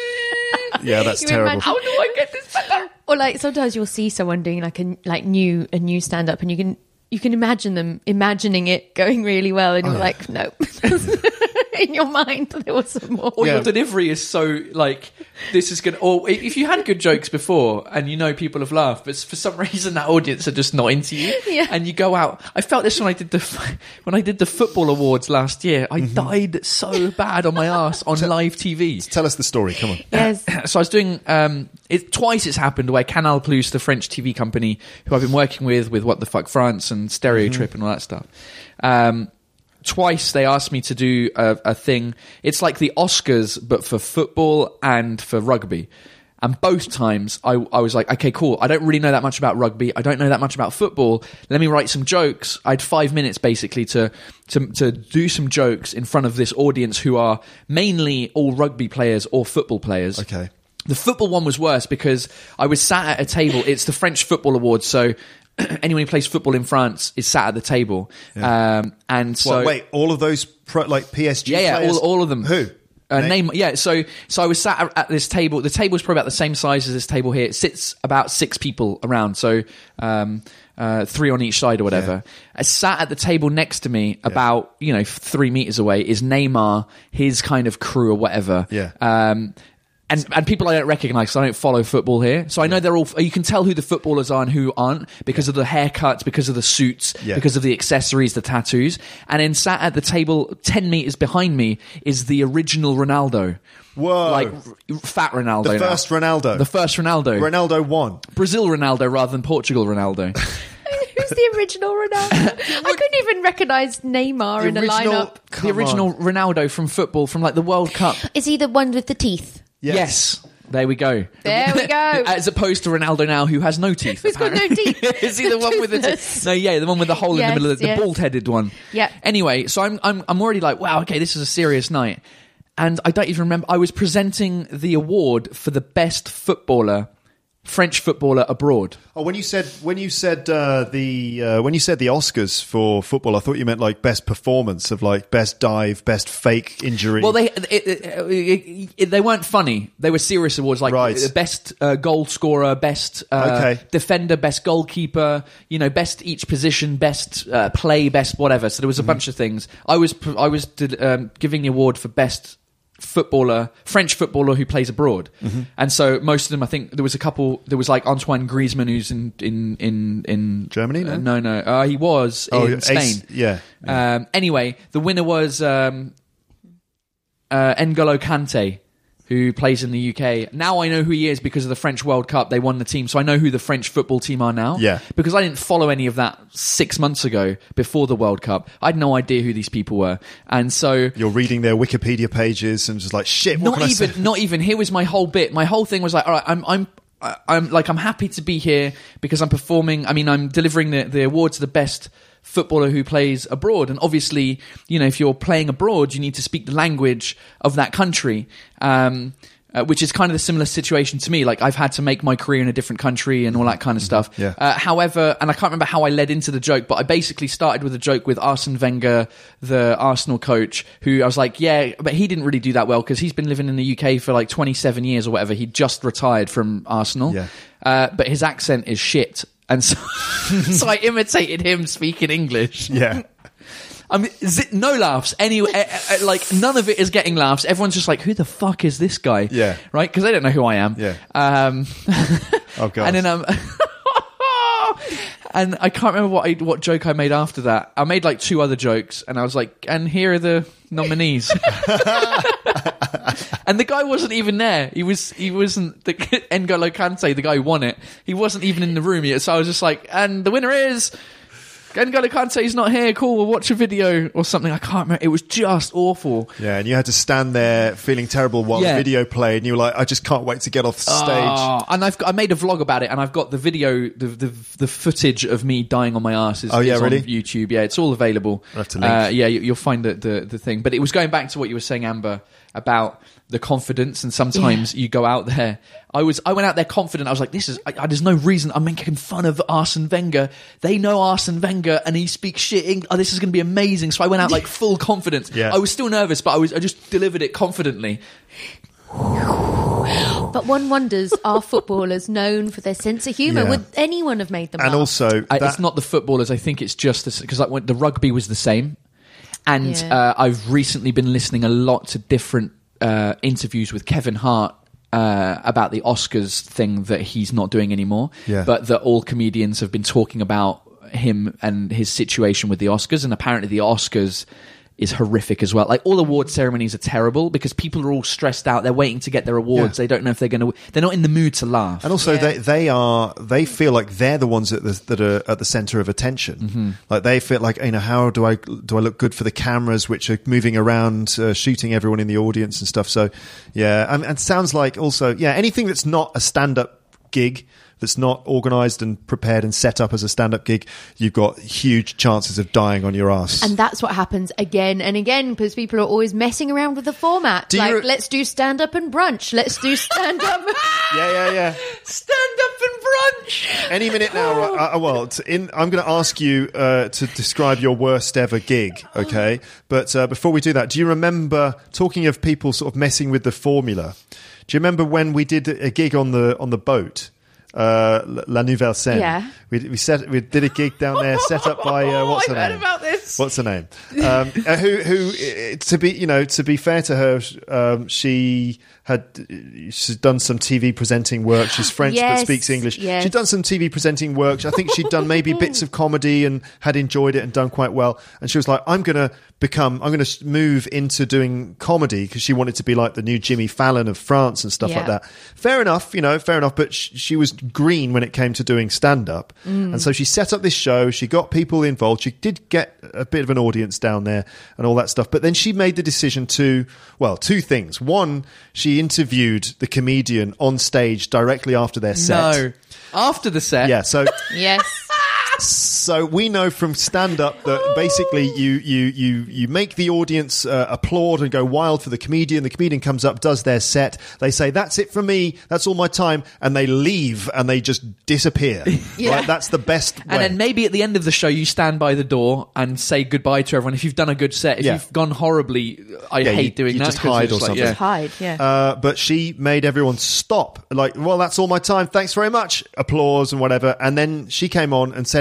Yeah, that's You terrible. imagine- How do I get this better? Or like sometimes you'll see someone doing like a like new a new stand up, and you can you can imagine them imagining it going really well, and you're Oh, yeah. like, no. In your mind, there was some more. Or Yeah. your delivery is so like this is gonna. Or if you had good jokes before and you know people have laughed, but for some reason that audience are just not into you, Yeah. and you go out. I felt this when I did the when I did the football awards last year. I Mm-hmm. died so bad on my ass on live T V. Tell us the story. Come on. Yes. So I was doing um, it twice. It's happened where Canal Plus, the French T V company, who I've been working with, with What the Fuck France and Stereo Trip and all that stuff. Um, twice they asked me to do a, a thing. It's like the Oscars, but for football and for rugby. And both times I, I was like, okay, cool. I don't really know that much about rugby. I don't know that much about football. Let me write some jokes. I had five minutes basically to, to, to do some jokes in front of this audience who are mainly all rugby players or football players. Okay. The football one was worse because I was sat at a table. It's the French Football Awards, so anyone who plays football in France is sat at the table. Um, and so, Well, wait, all of those pro, like P S G yeah, yeah, players? all, all of them. Who? Uh, Name- name, yeah. So, so I was sat at, at this table. The table is probably about the same size as this table here. It sits about six people around, so um, uh, three on each side or whatever. I sat at the table next to me, about you know three meters away, is Neymar, his kind of crew or whatever. Yeah. Um, and and people I don't recognise because I don't follow football here. So I know they're all. You can tell who the footballers are and who aren't because of the haircuts, because of the suits, Yeah. because of the accessories, the tattoos. And then sat at the table ten meters behind me is the original Ronaldo. Whoa. Like r- fat Ronaldo. The now. first Ronaldo. The first Ronaldo. Ronaldo won. Brazil Ronaldo rather than Portugal Ronaldo. Who's the original Ronaldo? I couldn't even recognise Neymar in a lineup. the original Ronaldo from football from like the World Cup. Is he the one with the teeth? Yes. Yes. There we go. There we go. As opposed to Ronaldo now, who has no teeth. Who's got no apparently. teeth? Is he the one with the Toothless. teeth? No, yeah, the one with the hole in Yes, the middle of the, yes. the bald-headed one. Yeah. Anyway, so I'm I'm I'm already like, wow, okay, this is a serious night, and I don't even remember. I was presenting the award for the best footballer, French footballer abroad. Oh, when you said when you said uh, the uh, when you said the Oscars for football, I thought you meant like best performance of like best dive, best fake injury. Well, they it, it, it, it, they weren't funny. They were serious awards, like Right. uh, best uh, goal scorer, best uh, Okay. defender, best goalkeeper. You know, best each position, best uh, play, best whatever. So there was a bunch of things. I was I was um, giving the award for best footballer, French footballer who plays abroad. Mm-hmm. And so most of them, I think there was a couple, there was like Antoine Griezmann who's in, in, in, in Germany? No, uh, no, no uh, he was oh, in Spain. Ace, yeah. yeah. Um, anyway, the winner was um, uh, N'Golo Kante, who plays in the U K. Now I know who he is because of the French World Cup. They won the team, so I know who the French football team are now. Yeah. Because I didn't follow any of that six months ago before the World Cup. I had no idea who these people were. And so... You're reading their Wikipedia pages and just like, shit, what not can even, I say? Not even. Here was my whole bit. My whole thing was like, all right, I'm... I'm I'm like I'm happy to be here because I'm performing. I mean, I'm delivering the, the award to the best footballer who plays abroad, and obviously, you know, if you're playing abroad, you need to speak the language of that country. Um, Uh, which is kind of a similar situation to me. Like, I've had to make my career in a different country and all that kind of stuff. Yeah. Uh, however, and I can't remember how I led into the joke, but I basically started with a joke with Arsene Wenger, the Arsenal coach, who I was like, yeah, but he didn't really do that well because he's been living in the U K for like twenty-seven years or whatever. He just retired from Arsenal. Yeah. Uh, but his accent is shit. And so, so I imitated him speaking English. Yeah. I mean, z- no laughs. Anyway, uh, uh, like none of it is getting laughs. Everyone's just like, "Who the fuck is this guy?" Yeah, right, because they don't know who I am. Yeah. Um, oh god. And then um, and I can't remember what I, what joke I made after that. I made like two other jokes, and I was like, "And here are the nominees." And the guy wasn't even there. He was. He wasn't the N'Golo Kante, the guy who won it. He wasn't even in the room yet. So I was just like, "And the winner is." N'Golo Kante's not here, cool, we'll watch a video or something. I can't remember. It was just awful. Yeah, and you had to stand there feeling terrible while Yeah. the video played, and you were like, I just can't wait to get off stage. Oh, and I've got, I made a vlog about it, and I've got the video, the the, the footage of me dying on my arse is, Oh, yeah, is really? on YouTube. Yeah, it's all available. I'll have to link. Uh, yeah, you, you'll find the, the, the thing. But it was going back to what you were saying, Amber, about the confidence, and sometimes you go out there. I was, I went out there confident. I was like, this is, I, I, there's no reason I'm making fun of Arsene Wenger. They know Arsene Wenger and he speaks shit English. Oh, this is going to be amazing. So I went out like full confidence. Yeah. I was still nervous, but I was, I just delivered it confidently. But one wonders, are footballers known for their sense of humour? Yeah. Would anyone have made them And laugh? also, I, that- it's not the footballers. I think it's just because like, when the rugby was the same, and Yeah. uh, I've recently been listening a lot to different uh, interviews with Kevin Hart uh, about the Oscars thing that he's not doing anymore. Yeah. But that all comedians have been talking about him and his situation with the Oscars, and apparently the Oscars is horrific as well. Like, all award ceremonies are terrible because people are all stressed out. They're waiting to get their awards. Yeah. They don't know if they're going to. They're not in the mood to laugh. And also, Yeah. they they are they feel like they're the ones at the, that are at the center of attention. Mm-hmm. Like, they feel like, you know, how do I do I look good for the cameras which are moving around, uh, shooting everyone in the audience and stuff. So, yeah, and, and it sounds like also, yeah, anything that's not a stand up gig, that's not organised and prepared and set up as a stand-up gig, you've got huge chances of dying on your ass. And that's what happens again and again because people are always messing around with the format. Do you like, re- let's do stand-up and brunch. Let's do stand-up. yeah, yeah, yeah. Stand up and brunch. Any minute now. Uh, uh, well, t- in, I'm going to ask you uh, to describe your worst ever gig, okay? But uh, before we do that, do you remember, talking of people sort of messing with the formula, do you remember when we did a gig on the on the boat? Uh, La Nouvelle Scène. Yeah. We we set we did a gig down there, set up by uh, what's I've her heard name? about this. What's her name? Um, uh, who who uh, to be you know to be fair to her, um, she had she's done some T V presenting work. She's French Yes, but speaks English. yes. She'd done some T V presenting work. I think she'd done maybe bits of comedy and had enjoyed it and done quite well. And she was like, I'm gonna become I'm gonna move into doing comedy because she wanted to be like the new Jimmy Fallon of France and stuff Yeah. like that. Fair enough, you know, fair enough. But sh- she was green when it came to doing stand up, Mm. and so she set up this show. She got people involved. She did get a bit of an audience down there and all that stuff. But then she made the decision to, well, two things. One, she interviewed the comedian on stage directly after their set. No, after the set. Yeah, so Yes. so we know from stand up that basically you you you you make the audience uh, applaud and go wild for the comedian. The comedian comes up, does their set. They say, "That's it from me. That's all my time," and they leave and they just disappear. Yeah. Right? That's the best way. And then maybe at the end of the show, you stand by the door and say goodbye to everyone. If you've done a good set, if Yeah. you've gone horribly, I Yeah, hate you- doing you that. just 'cause you're hide or like, something. yeah. Just hide, yeah. Uh, but she made everyone stop. Like, well, that's all my time. Thanks very much. Applause and whatever. And then she came on and said,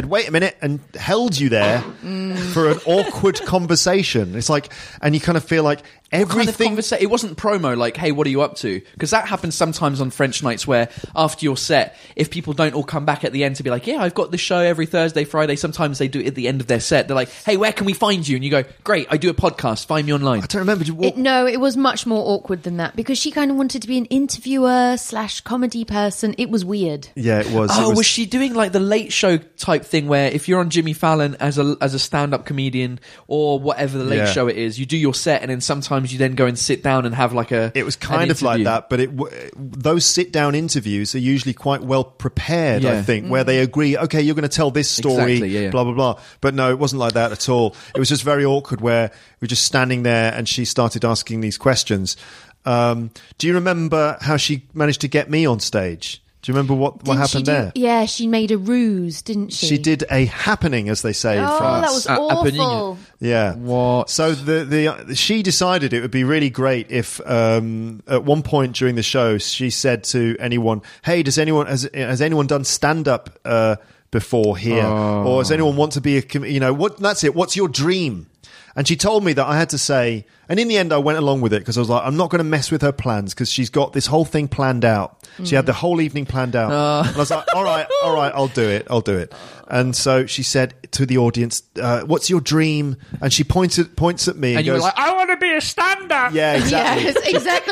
wait a minute, and held you there for an awkward conversation. It's like, and you kind of feel like everything. Kind of conversa- it wasn't promo, like, hey, what are you up to? Because that happens sometimes on French nights where after your set, if people don't all come back at the end to be like, yeah, I've got this show every Thursday, Friday, sometimes they do it at the end of their set. They're like, hey, where can we find you? And you go, great, I do a podcast, find me online. I don't remember. What, It, no, it was much more awkward than that because she kind of wanted to be an interviewer slash comedy person. It was weird. yeah, it was. Oh, it was, was she doing like the Late Show type thing where if you're on Jimmy Fallon as a as a stand-up comedian or whatever the Late Yeah. Show it is, you do your set and then sometimes you then go and sit down and have like a It was an kind of like interview. that, but it w- those sit-down interviews are usually quite well prepared, I Yeah. think, where they agree, okay, you're going to tell this story, Exactly, yeah, yeah. blah, blah, blah. But no, it wasn't like that at all. It was just very awkward where we were just standing there and she started asking these questions. Um, do you remember how she managed to get me on stage? Do you remember what, what Didn't she happened do- there? Yeah, she made a ruse, didn't she? She did a happening, as they say in Oh, France. that was Uh, happening. awful. Yeah. What? So the the she decided it would be really great if um, at one point during the show she said to anyone, "Hey, does anyone has has anyone done stand up uh, before here, or does anyone want to be a com- you know what? That's it. What's your dream?" And she told me that I had to say, and in the end I went along with it because I was like, I'm not going to mess with her plans because she's got this whole thing planned out. She had the whole evening planned out. And I was like, all right, all right, I'll do it, I'll do it. And so she said to the audience, uh, what's your dream? And she pointed, points at me and, And you goes, were like, I want to be a stand-up. yeah, exactly. Yes, exactly.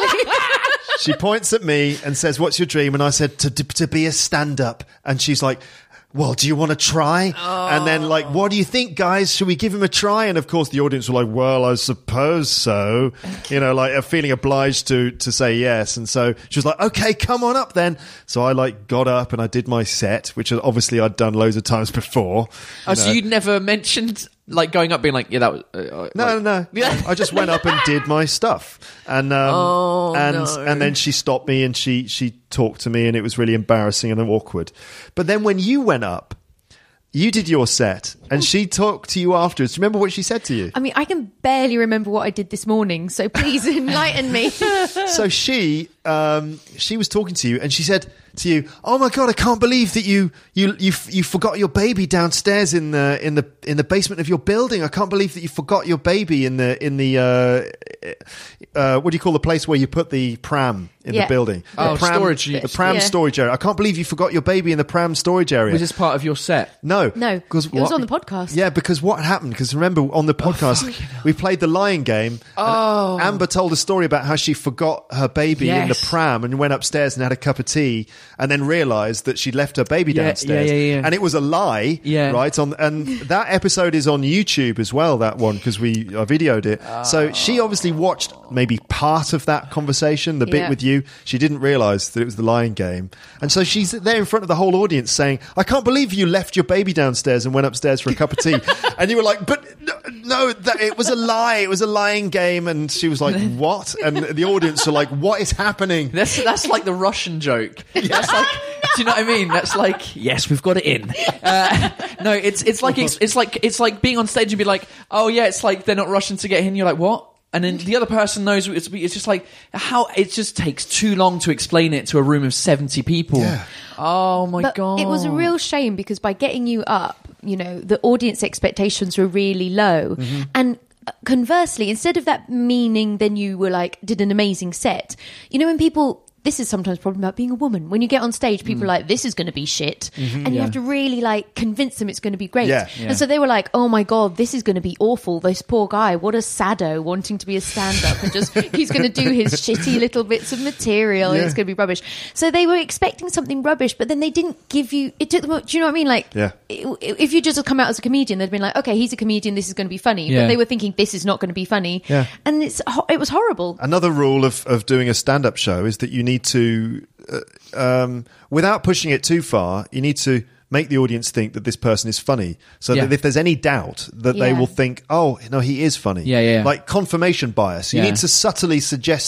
She points at me and says, what's your dream? And I said, to, to, to be a stand-up. And she's like, well, do you want to try? Oh. And then like, what do you think, guys? Should we give him a try? And of course the audience were like, well, I suppose so. You know, like feeling obliged to, to say yes. And so she was like, okay, come on up then. So I like got up and I did my set, which obviously I'd done loads of times before. Oh, so you'd never mentioned like going up being like, yeah, that was... Uh, No, like, no, no. I just went up and did my stuff, and um, Oh, and no. and then she stopped me and she she talked to me, and it was really embarrassing and awkward. But then when you went up, you did your set, and she talked to you afterwards. Do you remember what she said to you? I mean, I can barely remember what I did this morning, so please enlighten me. So she um, she was talking to you, and she said to you, "Oh my god, I can't believe that you you you you forgot your baby downstairs in the in the in the basement of your building. I can't believe that you forgot your baby in the in the uh, uh, what do you call the place where you put the pram in Yeah. the building? The Oh, pram, storage. the pram Yeah. storage area. I can't believe you forgot your baby in the pram storage area. Was this part of your set? No, No, 'cause it was what- on the podcast. Yeah, because what happened? Because remember on the podcast we played the Lion Game. Oh, Amber told a story about how she forgot her baby in the Yes. pram and went upstairs and had a cup of tea, and then realised that she'd left her baby Yeah, downstairs. yeah, yeah, yeah. And it was a lie. Yeah. right. On and that episode is on YouTube as well. That one because we I videoed it. So she obviously watched maybe part of that conversation, the bit Yeah. with you. She didn't realise that it was the Lion Game, and so she's there in front of the whole audience saying, "I can't believe you left your baby downstairs and went upstairs for a cup of tea." And you were like, "But no, no that, it was a lie. It was a lying game." And she was like, "What?" And the audience are like, "What is happening?" That's that's like the Russian joke. That's like, do you know what I mean? That's like, yes, we've got it in. Uh, no, it's it's like it's, it's like it's like being on stage and be like, oh yeah, it's like they're not rushing to get in. You're like, what? And then the other person knows it's, it's just like how it just takes too long to explain it to a room of seventy people. Yeah. Oh my But god! it was a real shame because by getting you up, you know, the audience expectations were really low. Mm-hmm. And conversely, instead of that meaning, then you were like, did an amazing set. You know, when people, this is sometimes a problem about being a woman. When you get on stage, people are like, this is going to be shit. And you have to really like convince them it's going to be great. Yeah. Yeah. And so they were like, oh my God, this is going to be awful. This poor guy, what a sado wanting to be a stand-up and just, he's going to do his shitty little bits of material and Yeah. it's going to be rubbish. So they were expecting something rubbish, but then they didn't give you, it took them, do you know what I mean? Like, Yeah. i- if you just come out as a comedian, they'd been like, okay, he's a comedian, this is going to be funny. Yeah. But they were thinking, this is not going to be funny. Yeah. And it's ho- it was horrible. Another rule of, of doing a stand-up show is that you need to, uh, um, without pushing it too far, you need to make the audience think that this person is funny. So Yeah. that if there's any doubt, that they Yeah. will think, oh, no, he is funny. Yeah, yeah, yeah. Like confirmation bias. You Yeah. need to subtly suggest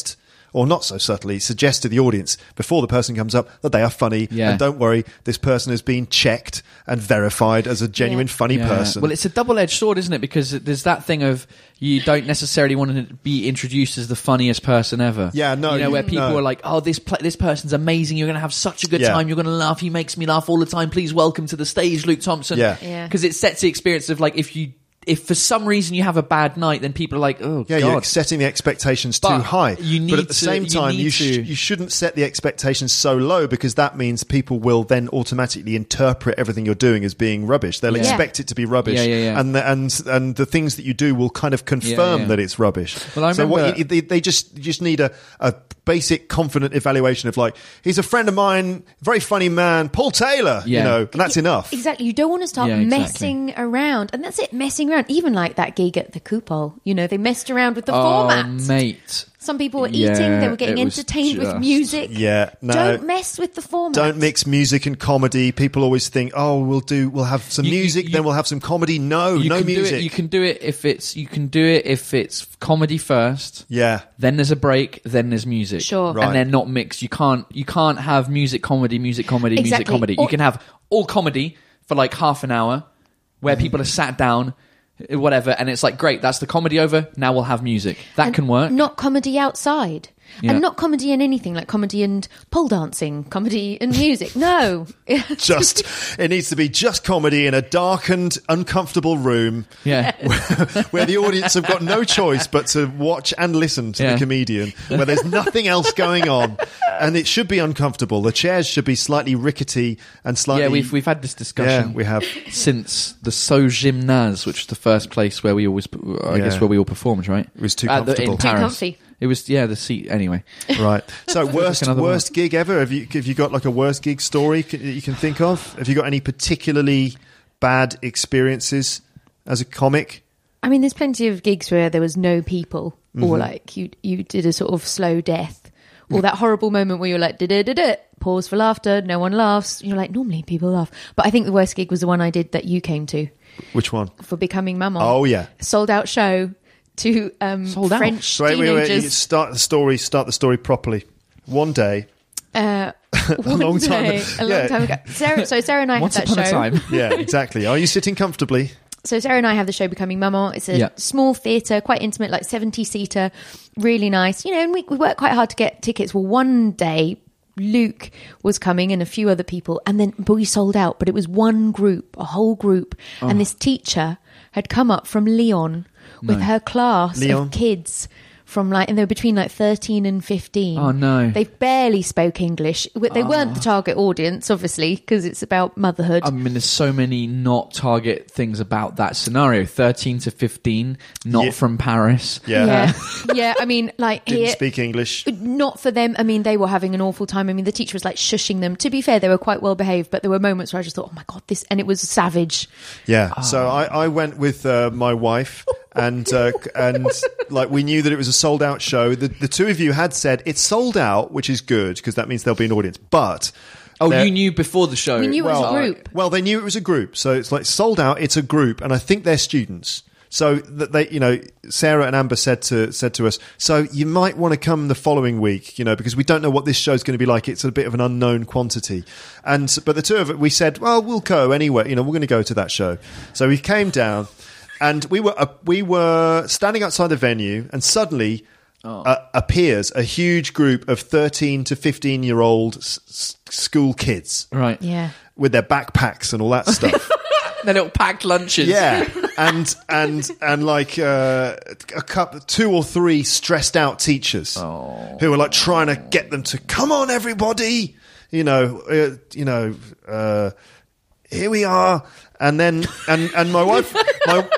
or not so subtly, suggest to the audience before the person comes up that they are funny. Yeah. And don't worry, this person has been checked and verified as a genuine Yeah. funny Yeah. person. Well, it's a double-edged sword, isn't it? Because there's that thing of you don't necessarily want to be introduced as the funniest person ever. Yeah, no, You know, where you- people no. are like, "Oh, this pl- this person's amazing. You're going to have such a good Yeah. time. You're going to laugh. He makes me laugh all the time. Please welcome to the stage, Luke Thompson." Yeah. Yeah. Because it sets the experience of like if you if for some reason you have a bad night, then people are like, "Oh, Yeah, God." you're setting the expectations too But high. you but need at the to- same you time, need you, sh- to- you shouldn't set the expectations so low because that means people will then automatically interpret everything you're doing as being rubbish. They'll Yeah. expect it to be rubbish, Yeah, yeah, yeah. and the, and and the things that you do will kind of confirm Yeah, yeah. that it's rubbish. Well, I so what remember- you, they, they just you just need a, a basic confident evaluation of like he's a friend of mine, very funny man, Paul Taylor. Yeah. You know, and that's enough. Exactly. You don't want to start Yeah, exactly. messing around. And that's it, messing around. Even like that gig at the Coupole. You know, they messed around with the Oh, format. mate. Some people were Yeah, eating, they were getting it was entertained with just- music. Yeah, no. Don't mess with the format. Don't mix music and comedy. People always think, "Oh, we'll do. We'll have some You- you- music, you- then we'll have some comedy." No, You no can music. Do it, you can do it if it's you can do it if it's comedy first. Yeah. Then there's a break. Then there's music. Sure. Right. And they're not mixed. You can't. You can't have music, comedy, music, comedy, music, Exactly. comedy. You Or- can have all comedy for like half an hour, where Mm-hmm. people are sat down, whatever, and it's like, great, that's the comedy over. Now we'll have music. That And can work. Not comedy outside. Yeah. And not comedy in anything, like comedy and pole dancing, comedy and music. No. Just it needs to be just comedy in a darkened, uncomfortable room Yeah. where the audience have got no choice but to watch and listen to Yeah. the comedian, where there's nothing else going on, and it should be uncomfortable. The chairs should be slightly rickety and slightly. Yeah, we've we've had this discussion. Yeah, we have. Since the So Gymnase, which was the first place where we always, I Yeah. guess, where we all performed, right? It was too At the- comfortable. in Too Paris. comfy. It was, yeah, the seat. Anyway, Right. So worst another worst gig ever. Have you have you got like a worst gig story c- you can think of? Have you got any particularly bad experiences as a comic? I mean, there's plenty of gigs where there was no people, Mm-hmm. or like you you did a sort of slow death, or that horrible moment where you're like, da da da da, pause for laughter, no one laughs. You're like, normally people laugh, but I think the worst gig was the one I did that you came to Which one? for Becoming Maman. Oh yeah. Sold out show to um, Sold out? French So wait, wait, wait. You teenagers. start the story. Start the story properly. One day. Uh, one long time day, ago. a long Yeah. time ago. Sarah, so Sarah and I once have that upon show. a time. Yeah, exactly. Are you sitting comfortably? So Sarah and I have the show Becoming Maman. It's a Yeah. small theatre, quite intimate, like seventy seater, really nice. You know, and we, we worked quite hard to get tickets. Well, one day Luke was coming and a few other people, and then but we sold out. But it was one group, a whole group, Oh. and this teacher had come up from Lyon with No. her class Lyon? of kids. From like, and they were between like thirteen and fifteen. Oh, no. They barely spoke English. They weren't Oh. the target audience, obviously, because it's about motherhood. I mean, there's so many not target things about that scenario. thirteen to fifteen, not Yeah. from Paris. Yeah. yeah, yeah. I mean, like Didn't here, speak English. not for them. I mean, they were having an awful time. I mean, the teacher was like shushing them. To be fair, they were quite well behaved, but there were moments where I just thought, oh my God, this, and it was savage. Yeah. So I, I went with uh, my wife, and uh, and like we knew that it was a sold out show. The the two of you had said it's sold out, which is good because that means there'll be an audience. But Oh, there- you knew before the show. We knew it was well, a group. Well, they knew it was a group, so it's like sold out. It's a group, and I think they're students. So that they, you know, Sarah and Amber said to said to us, so you might want to come the following week, you know, because we don't know what this show's going to be like. It's a bit of an unknown quantity, and but the two of it, we said, well, we'll go anyway. You know, we're going to go to that show. So we came down, and we were uh, we were standing outside the venue, and suddenly. Uh, appears a huge group of thirteen to fifteen year old s- s- school kids Right. Yeah. with their backpacks and all that stuff. Their little packed lunches. Yeah, and and and like uh, a couple, two or three stressed out teachers who were like trying to get them to come on, everybody, you know, uh, you know, uh, here we are, and then and and my wife, my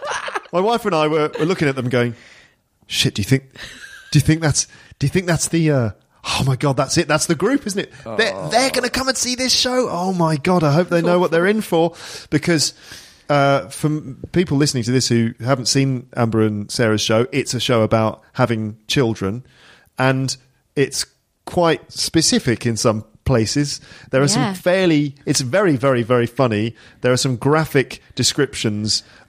my wife and I were, were looking at them, going, shit. Do you think? Do you think that's? Do you think that's the? Uh, oh my God, that's it. That's the group, isn't it? They're, they're going to come and see this show. Oh my God, I hope they know what they're in for, because uh, from people listening to this who haven't seen Amber and Sarah's show, it's a show about having children, and it's quite specific in some places. There are Yeah. some fairly. It's very, very, very funny. There are some graphic descriptions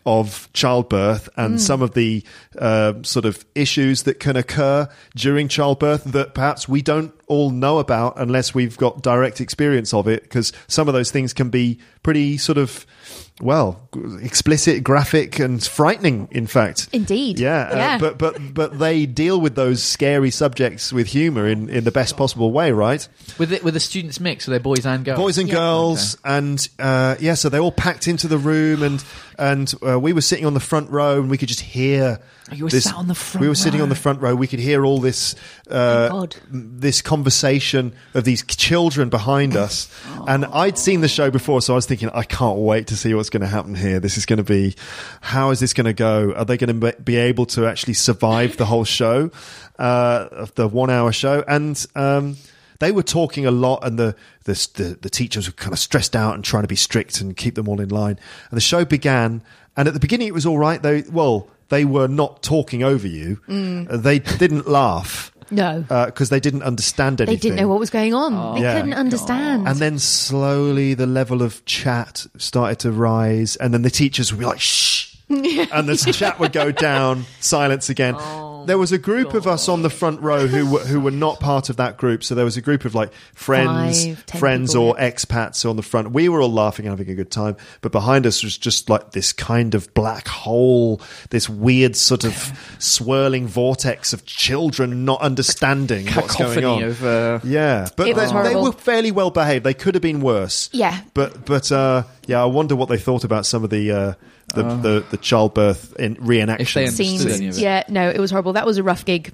of childbirth and some of the uh, sort of issues that can occur during childbirth that perhaps we don't all know about unless we've got direct experience of it, because some of those things can be pretty sort of, well, explicit, graphic, and frightening, in fact. Indeed. Yeah, Yeah. Uh, but but but they deal with those scary subjects with humour in, in the best possible way, right? With it, with the students mix, so they're boys and girls. Boys and girls, and uh, yeah, so they all packed into the room, and and uh, we were sitting on the front row, and we could just hear. Oh, you were this, sat on the front We were sitting row. on the front row. We could hear all this, uh, God. this conversation of these children behind us, and I'd seen the show before, so I was thinking, I can't wait to see what's going to happen here. This is going to be, how is this going to go? Are they going to be able to actually survive the whole show, uh, of the one-hour show? And um, they were talking a lot, and the, the the the teachers were kind of stressed out and trying to be strict and keep them all in line. And the show began, and at the beginning it was all right. They well, they were not talking over you. Mm. Uh, they didn't laugh. No. Because they didn't understand anything. They didn't know what was going on. they Yeah. couldn't understand. And then slowly the level of chat started to rise, and then the teachers would be like, shh. And the chat would go down, silence again. There was a group of us on the front row who were, who were not part of that group. So there was a group of like friends, Five, ten friends people. or expats on the front. We were all laughing and having a good time. But behind us was just like this kind of black hole, this weird sort of swirling vortex of children not understanding what's going Cacophony on. of, uh, Yeah, but It they, was they horrible. were fairly well behaved. They could have been worse. Yeah. But but uh, yeah, I wonder what they thought about some of the uh, the, the the childbirth in If they reenactment understood Scenes. any of it. Yeah, no, it was horrible. That was a rough gig.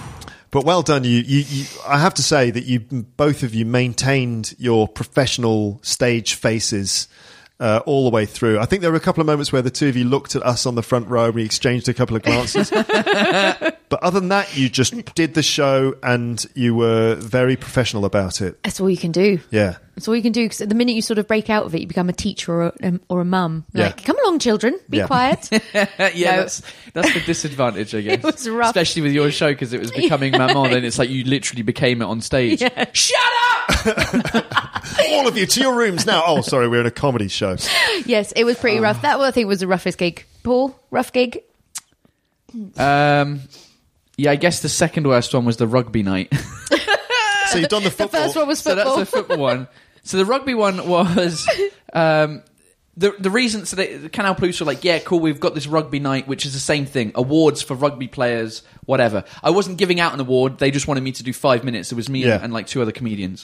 But well done, you, you. You I have to say that you both of you maintained your professional stage faces. Uh, all the way through. I think there were a couple of moments where the two of you looked at us on the front row and we exchanged a couple of glances. But other than that, you just did the show and you were very professional about it. That's all you can do. Yeah. That's all you can do. Because the minute you sort of break out of it, you become a teacher or a, or a mum. Yeah. Like, come along, children, be Yeah. quiet. yeah, No. that's that's the disadvantage, I guess. It was rough. Especially with your show, because it was becoming maman, then it's like you literally became it on stage. Yeah. Shut up! All of you to your rooms now. Oh, sorry, we're in a comedy show. Yes, it was pretty rough. That, I think, was the roughest gig. Paul, rough gig? Um, yeah, I guess the second worst one was the rugby night. So you've done the The football. first one was So football. that's the football one. So the rugby one was um, the the reason. So they, Canal Plus were like, yeah, cool. We've got this rugby night, which is the same thing. Awards for rugby players, whatever. I wasn't giving out an award. They just wanted me to do five minutes. It was me Yeah. and, and like two other comedians,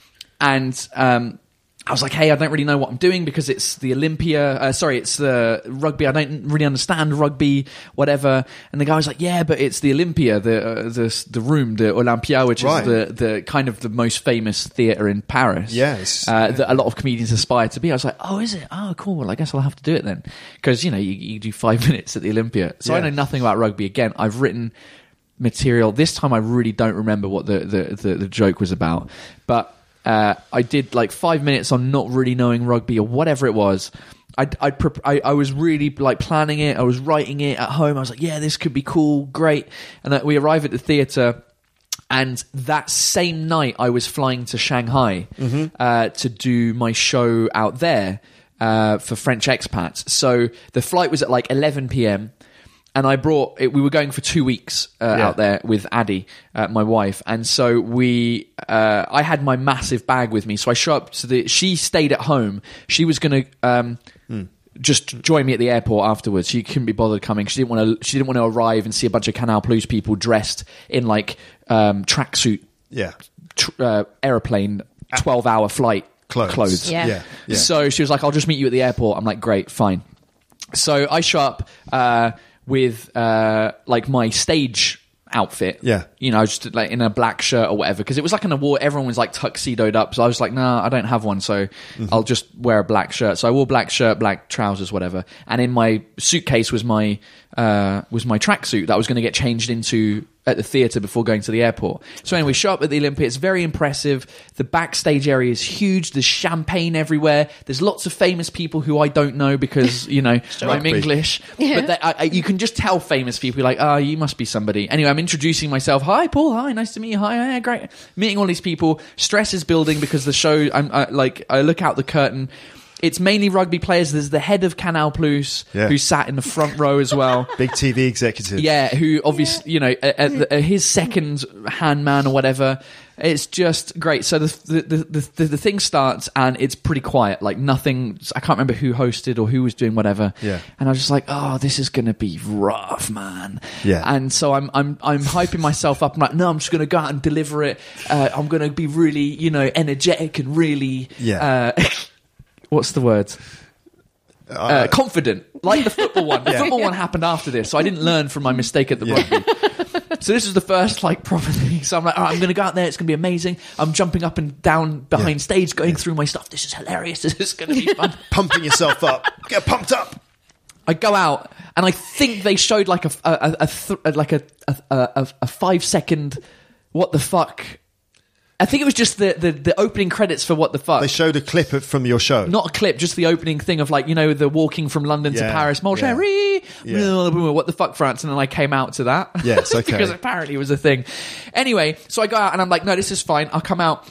and um, I was like, hey, I don't really know what I'm doing because it's the Olympia. Uh, sorry, it's the rugby. I don't really understand rugby, whatever. And the guy was like, yeah, but it's the Olympia, the uh, the the room, the Olympia, which Right. is the the kind of the most famous theatre in Paris. Yes. uh, that a lot of comedians aspire to be. I was like, oh, is it? Oh, cool. Well, I guess I'll have to do it then, because you know you, you do five minutes at the Olympia. So I Yeah. know nothing about rugby. Again, I've written material. This time, I really don't remember what the the, the, the joke was about, but. Uh, I did like five minutes on not really knowing rugby or whatever it was. I, I, I, I was really like planning it. I was writing it at home. I was like, yeah, this could be cool, great. And uh, we arrive at the theatre, and that same night I was flying to Shanghai uh, to do my show out there uh, for French expats. So the flight was at like eleven p.m. And I brought it. We were going for two weeks uh, Yeah. out there with Addie, uh, my wife, and so we. Uh, I had my massive bag with me, so I show up to the. She stayed at home. She was going to um, just join me at the airport afterwards. She couldn't be bothered coming. She didn't want to. She didn't want to arrive and see a bunch of Canal Plus people dressed in like um, tracksuit, Yeah. tr- uh, aeroplane, twelve-hour flight Clothes. clothes. Yeah. Yeah. Yeah. So she was like, "I'll just meet you at the airport." I'm like, "Great, fine." So I show up uh, with uh, like my stage outfit. Yeah. You know, just like in a black shirt or whatever, because it was like an award. Everyone was like tuxedoed up. So I was like, nah, I don't have one. So Mm-hmm. I'll just wear a black shirt. So I wore black shirt, black trousers, whatever. And in my suitcase was my, uh, was my tracksuit that I was going to get changed into at the theatre before going to the airport. So anyway, we show up at the Olympia. It's very impressive. The backstage area is huge. There's champagne everywhere. There's lots of famous people who I don't know because, you know, I'm Rugby. English. But they, I, I, you can just tell famous people. You're like, oh, you must be somebody. Anyway, I'm introducing myself. Hi, Paul. Hi, nice to meet you. Hi, yeah, great. Meeting all these people. Stress is building because the show, I'm I, like, I look out the curtain it's mainly rugby players. There's the head of Canal Plus Yeah. who sat in the front row as well. Big T V executive. Yeah, who obviously, you know, uh, uh, uh, his second hand man or whatever. It's just great. So the the, the the the thing starts and it's pretty quiet. Like nothing. I can't remember who hosted or who was doing whatever. Yeah. And I was just like, oh, this is gonna be rough, man. Yeah. And so I'm I'm I'm hyping myself up. I'm like, no, I'm just gonna go out and deliver it. Uh, I'm gonna be really, you know, energetic and really. Yeah. Uh, what's the word? Uh, confident, like the football one. The Yeah. football one happened after this, so I didn't learn from my mistake at the rugby. So this is the first like proper thing. So I'm like, all right, I'm going to go out there. It's going to be amazing. I'm jumping up and down behind Yeah. stage, going through my stuff. This is hilarious. This is going to be fun. Pumping yourself up. Get pumped up. I go out and I think they showed like a, a, a, a th- like a, a, a, a five second what the fuck. I think it was just the, the, the opening credits for What the Fuck. They showed a clip of, from your show. Not a clip, just the opening thing of like, you know, the walking from London Yeah, to Paris, Mon yeah. chéri, Yeah. What the Fuck, France, and then I came out to that. Yes, okay. Because apparently it was a thing. Anyway, so I go out and I'm like, no, this is fine. I'll come out.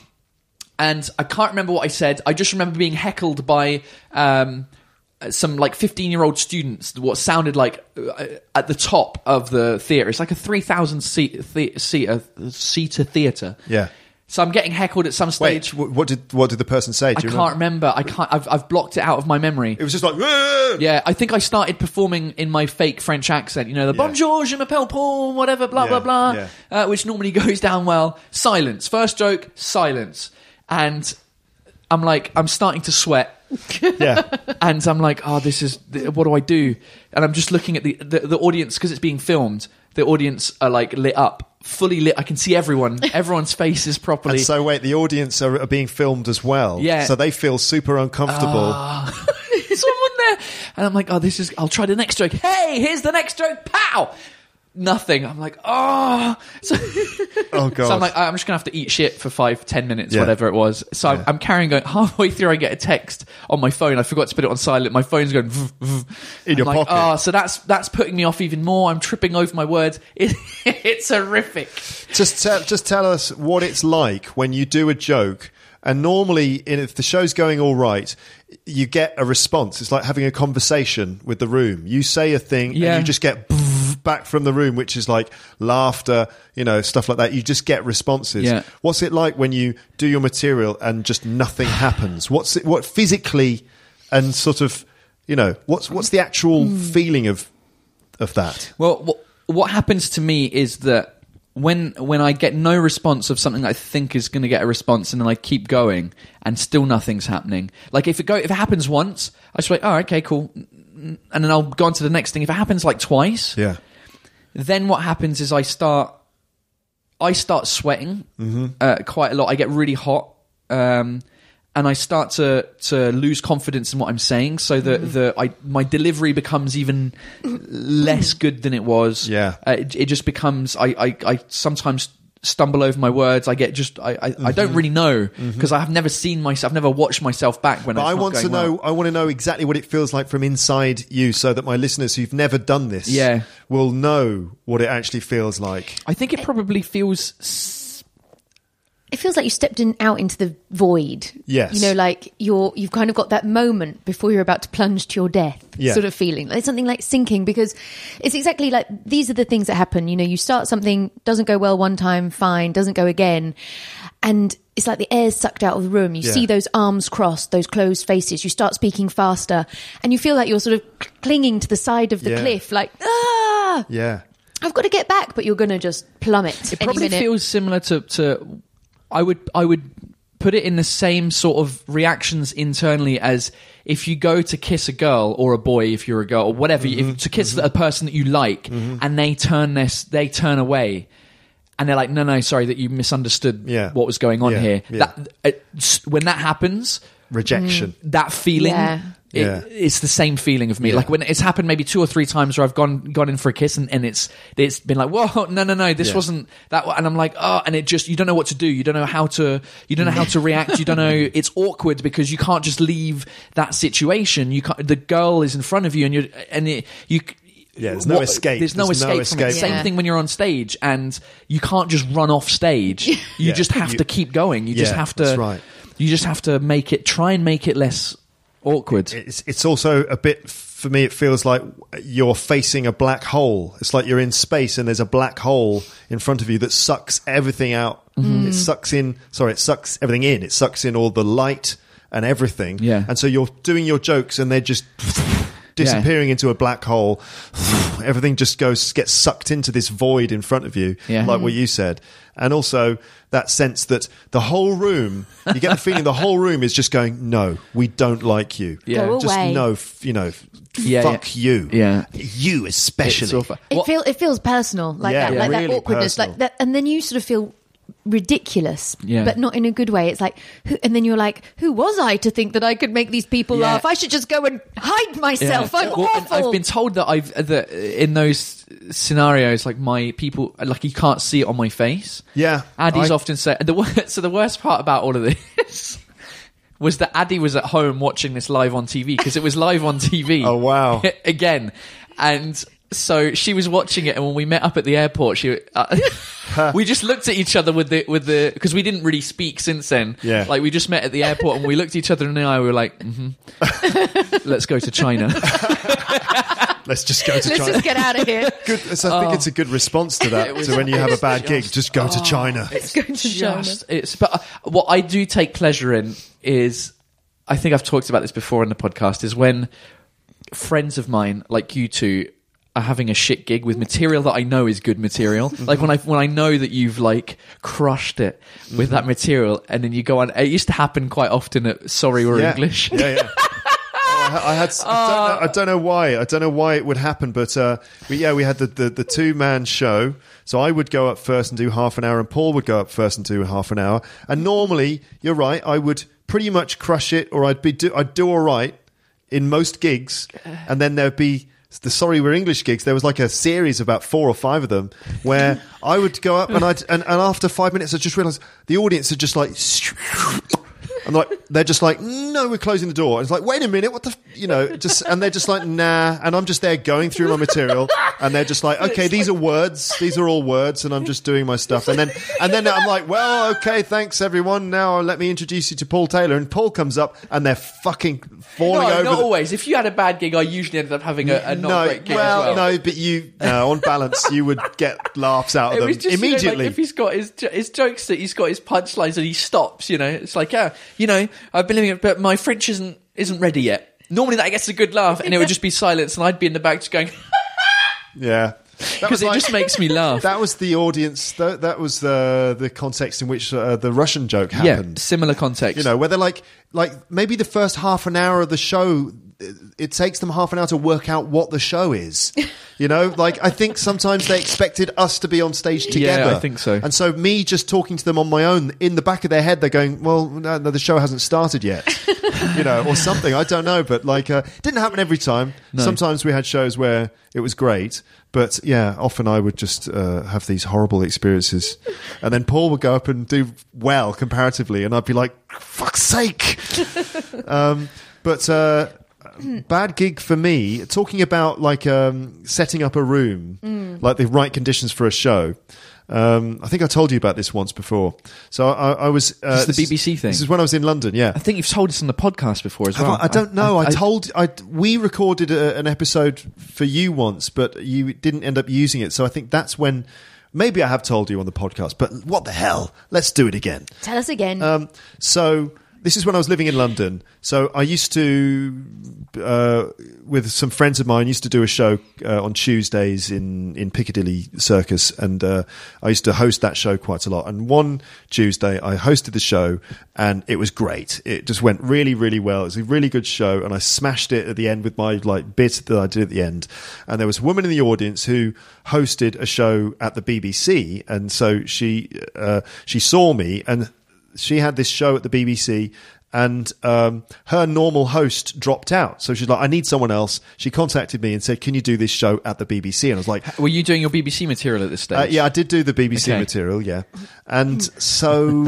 And I can't remember what I said. I just remember being heckled by um, some like fifteen-year-old students, what sounded like uh, at the top of the theatre. It's like a three thousand seat, the- seater, seater theatre. Yeah. So I'm getting heckled at some Wait, stage. wh- what did what did the person say? Do I you can't remember. I can't. I've, I've blocked it out of my memory. It was just like, "Whoa!" Yeah, I think I started performing in my fake French accent. You know, the Yeah. bonjour, je m'appelle Paul, whatever, blah Yeah, blah blah, yeah. uh, which normally goes down well. Silence. First joke, silence, and I'm like, I'm starting to sweat. Yeah. And I'm like, oh, this is, what do I do? And I'm just looking at the the, the audience because it's being filmed. The audience are like lit up, fully lit. I can see everyone. Everyone's faces properly. And so wait, the audience are, are being filmed as well. Yeah. So they feel super uncomfortable. Someone there, and I'm like, oh, this is. I'll try the next joke. Hey, here's the next joke. Pow. Nothing. I'm like, oh. So, Oh god. so I'm like, I'm just gonna have to eat shit for five, ten minutes, Yeah. whatever it was. So I'm, Yeah. I'm carrying going. Halfway through, I get a text on my phone. I forgot to put it on silent. My phone's going vroom, vroom. In I'm your like, pocket. Oh, so that's that's putting me off even more. I'm tripping over my words. It, it's horrific. Just tell, just tell us what it's like when you do a joke, and normally, in, if the show's going all right, you get a response. It's like having a conversation with the room. You say a thing, Yeah. and you just get back from the room, which is like laughter, you know, stuff like that. You just get responses. Yeah. What's it like when you do your material and just nothing happens? What's it? What physically and sort of, you know, what's what's the actual feeling of of that? Well, what, what happens to me is that when when I get no response of something I think is going to get a response, and then I keep going, and still nothing's happening. Like if it go if it happens once, I just like, oh, okay, cool, and then I'll go on to the next thing. If it happens like twice, Yeah. then what happens is I start I start sweating uh, quite a lot. I get really hot. Um, and I start to, to lose confidence in what I'm saying, so that the I my delivery becomes even less good than it was. Yeah. uh, it, it just becomes I, I, I sometimes stumble over my words. I get just I I, I don't really know because I've never seen myself, I've never watched myself back when. But it's I not want to going know. well. I want to know exactly what it feels like from inside you, so that my listeners who've never done this, Yeah. will know what it actually feels like. I think it probably feels. s- It feels like you stepped in out into the void. Yes. You know, like you're you've kind of got that moment before you're about to plunge to your death Yeah. sort of feeling. It's something like sinking, because it's exactly like these are the things that happen. You know, you start something, doesn't go well one time, fine, doesn't go again. And it's like the air's sucked out of the room. You Yeah. see those arms crossed, those closed faces. You start speaking faster and you feel like you're sort of clinging to the side of the Yeah. cliff, like, ah, Yeah. I've got to get back, but you're going to just plummet It any probably minute. feels similar to, to I would I would put it in the same sort of reactions internally as if you go to kiss a girl or a boy, if you're a girl or whatever, Mm-hmm. if, to kiss a person that you like, and they turn this they turn away, and they're like, no, no, sorry, that you misunderstood Yeah. what was going on Yeah, here. yeah. That it, when that happens, Rejection. that feeling. Yeah. It, Yeah. It's the same feeling of me. Yeah. Like when it's happened maybe two or three times where I've gone gone in for a kiss and, and it's it's been like, whoa, no, no, no, this Yeah. wasn't that. And I'm like, oh, and it just, you don't know what to do. You don't know how to, you don't know how to react. You don't know. It's awkward because you can't just leave that situation. You can't. The girl is in front of you, and you and it, you. Yeah, there's no escape. There's no There's no escape from it. escape. Same Yeah. thing when you're on stage, and you can't just run off stage. You Yeah. just have You- to keep going. You just Yeah, have to. that's right. You just have to make it. Try and make it less awkward. It's it's also a bit, for me, it feels like you're facing a black hole. It's like you're in space and there's a black hole in front of you that sucks everything out. Mm. It sucks in, sorry, it sucks everything in. It sucks in all the light and everything. Yeah. And so you're doing your jokes and they're just disappearing yeah. into a black hole. Everything just goes, gets sucked into this void in front of you, yeah. like what you said. And also that sense that the whole room, you get the feeling the whole room is just going, no, we don't like you. Yeah. Go Just away. no, f- you know, Yeah, fuck yeah. you. Yeah. You especially. It's awful. It What- feel it feels personal, like Yeah, that, yeah. like Really that awkwardness, personal. like that, and then you sort of feel ridiculous, Yeah. but not in a good way. It's like, who, and then you're like, who was I to think that I could make these people Yeah. laugh? I should just go and hide myself. Yeah. I'm Well, and awful. I've been told that I've that in those scenarios, like my people, like you can't see it on my face. Yeah. Addy's I- often say, and the wor- so the worst part about all of this was that Addy was at home watching this live on T V because it was live on T V. Oh, wow. Again, and so she was watching it, and when we met up at the airport, she uh, we just looked at each other with the with the because we didn't really speak since then. Yeah. Like we just met at the airport, and we looked each other in the eye. We were like, mm-hmm. "Let's go to China." Let's just go to Let's China. just get out of here. Good. So I think it's a good response to that. was- So when you have a bad gig, just- just go to China. Let's go to China. Just, it's but uh, what I do take pleasure in is I think I've talked about this before in the podcast is when friends of mine like you two are having a shit gig with material that I know is good material. Like when I when I know that you've like crushed it with that material, and then you go on. It used to happen quite often at Sorry We're Yeah. English. Yeah, yeah. Oh, I I had. I don't, know, I don't know why. I don't know why it would happen, but uh, we, yeah, we had the, the, the two man show. So I would go up first and do half an hour, and Paul would go up first and do half an hour. And normally, you're right, I would pretty much crush it, or I'd be do, I'd do all right in most gigs, and then there'd be the Sorry We're English gigs. There was like a series, about four or five of them, where I would go up and I'd and, and after five minutes, I just realised the audience are just like. And like they're just like, no, we're closing the door. And it's like, wait a minute, what the, f-? you know, just and they're just like, nah. And I'm just there going through my material, and they're just like, okay, these are words, these are all words, and I'm just doing my stuff. And then and then I'm like, well, okay, thanks everyone. Now let me introduce you to Paul Taylor. And Paul comes up, and they're fucking falling No, over. not the- always. If you had a bad gig, I usually ended up having a, a not no, great gig well, as well. no, but you, no, on balance, you would get laughs out of It them was just, you know, like, immediately. if he's got his his jokes that he's got his punchlines and he stops, you know, it's like, yeah, you know, I've been living it, but my French isn't isn't ready yet. Normally that gets a good laugh, and it would just be silence, and I'd be in the back just going yeah. That because was it like- just makes me laugh. That was the audience. That, that was the the context in which uh, the Russian joke yeah, happened. similar context. You know, where they're like, like maybe the first half an hour of the show, it, it takes them half an hour to work out what the show is. You know, like I think sometimes they expected us to be on stage together. I think so. And so me just talking to them on my own, in the back of their head, they're going, "Well, no, no the show hasn't started yet," you know, or something. I don't know, but like, uh, it didn't happen every time. No. Sometimes we had shows where it was great. But yeah, often I would just uh, have these horrible experiences, and then Paul would go up and do well comparatively, and I'd be like, "Fuck's sake!" um, but uh, bad gig for me. Talking about like um, setting up a room, mm. like the right conditions for a show. Um, I think I told you about this once before. So I, I was. Uh, This is the B B C thing? This is when I was in London. Yeah, I think you've told us on the podcast before as Have well. I, I don't know. I, I- told I we recorded a, an episode for you once, but you didn't end up using it. So I think that's when maybe I have told you on the podcast. But what the hell? Let's do it again. Tell us again. Um, so this is when I was living in London. So I used to, uh, with some friends of mine, used to do a show uh, on Tuesdays in, in Piccadilly Circus, and uh, I used to host that show quite a lot. And one Tuesday, I hosted the show, and it was great. It just went really, really well. It was a really good show, and I smashed it at the end with my like bit that I did at the end. And there was a woman in the audience who hosted a show at the B B C, and so she uh, she saw me and. She had this show at the B B C, and um, her normal host dropped out. So she's like, I need someone else. She contacted me and said, can you do this show at the B B C? And I was like, Were you doing your B B C material at this stage? uh, yeah, I did do the B B C Okay. material, yeah. And so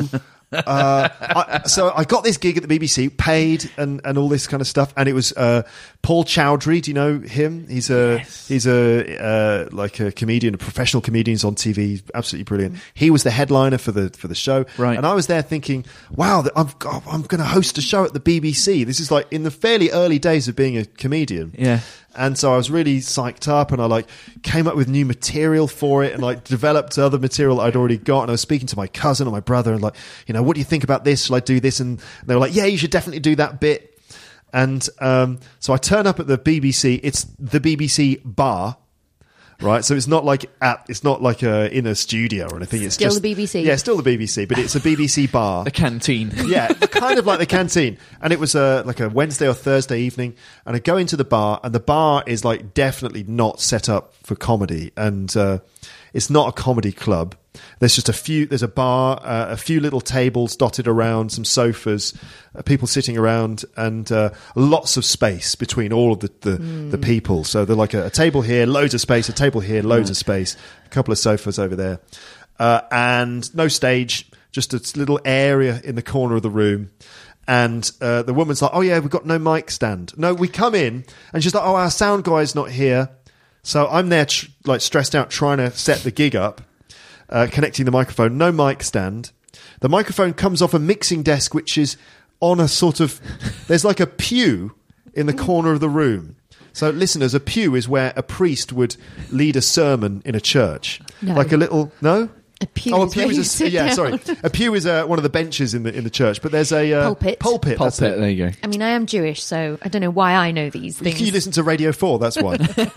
uh, I, so I got this gig at the B B C, paid and, and all this kind of stuff, and it was uh, Paul Chowdhury. Do you know him? He's a Yes. he's a uh, like a comedian, a professional comedian. He's on T V, absolutely brilliant. He was the headliner for the for the show, Right. and I was there thinking, wow, I'm I'm going to host a show at the B B C. This is like in the fairly early days of being a comedian. Yeah. And so I was really psyched up, and I like came up with new material for it, and like developed other material I'd already got. And I was speaking to my cousin and my brother, and like, you know, what do you think about this? Shall I do this? And they were like, yeah, you should definitely do that bit. And um, so I turn up at the B B C. It's the B B C bar. Right, so it's not like at it's not like a in a studio or anything. It's Still just the B B C. Yeah, still the B B C, but it's a B B C bar. The canteen. Yeah, kind of like the canteen. And it was a, like a Wednesday or Thursday evening. And I go into the bar, and the bar is like definitely not set up for comedy. And uh, it's not a comedy club. There's just a few, there's a bar, uh, a few little tables dotted around, some sofas, uh, people sitting around, and uh, lots of space between all of the, the, Mm. the people. So they're like a, a table here, loads of space, a table here, loads of space, a couple of sofas over there. Uh, and no stage, just a little area in the corner of the room. And uh, the woman's like, oh yeah, we've got no mic stand. No, we come in, and she's like, oh, our sound guy's not here. So I'm there tr- like stressed out trying to set the gig up. Uh, connecting the microphone, no mic stand. The microphone comes off a mixing desk, which is on a sort of, there's like a pew in the corner of the room. So listeners, a pew is where a priest would lead a sermon in a church. No. Like a little, no? A pew oh, a is pew where is you a, sit yeah, down. sorry. A pew is uh, one of the benches in the in the church, but there's a uh, Pulpit. Pulpit. that's Pulpit, it. there you go. I mean, I am Jewish, so I don't know why I know these You, things. you listen to Radio four, that's why.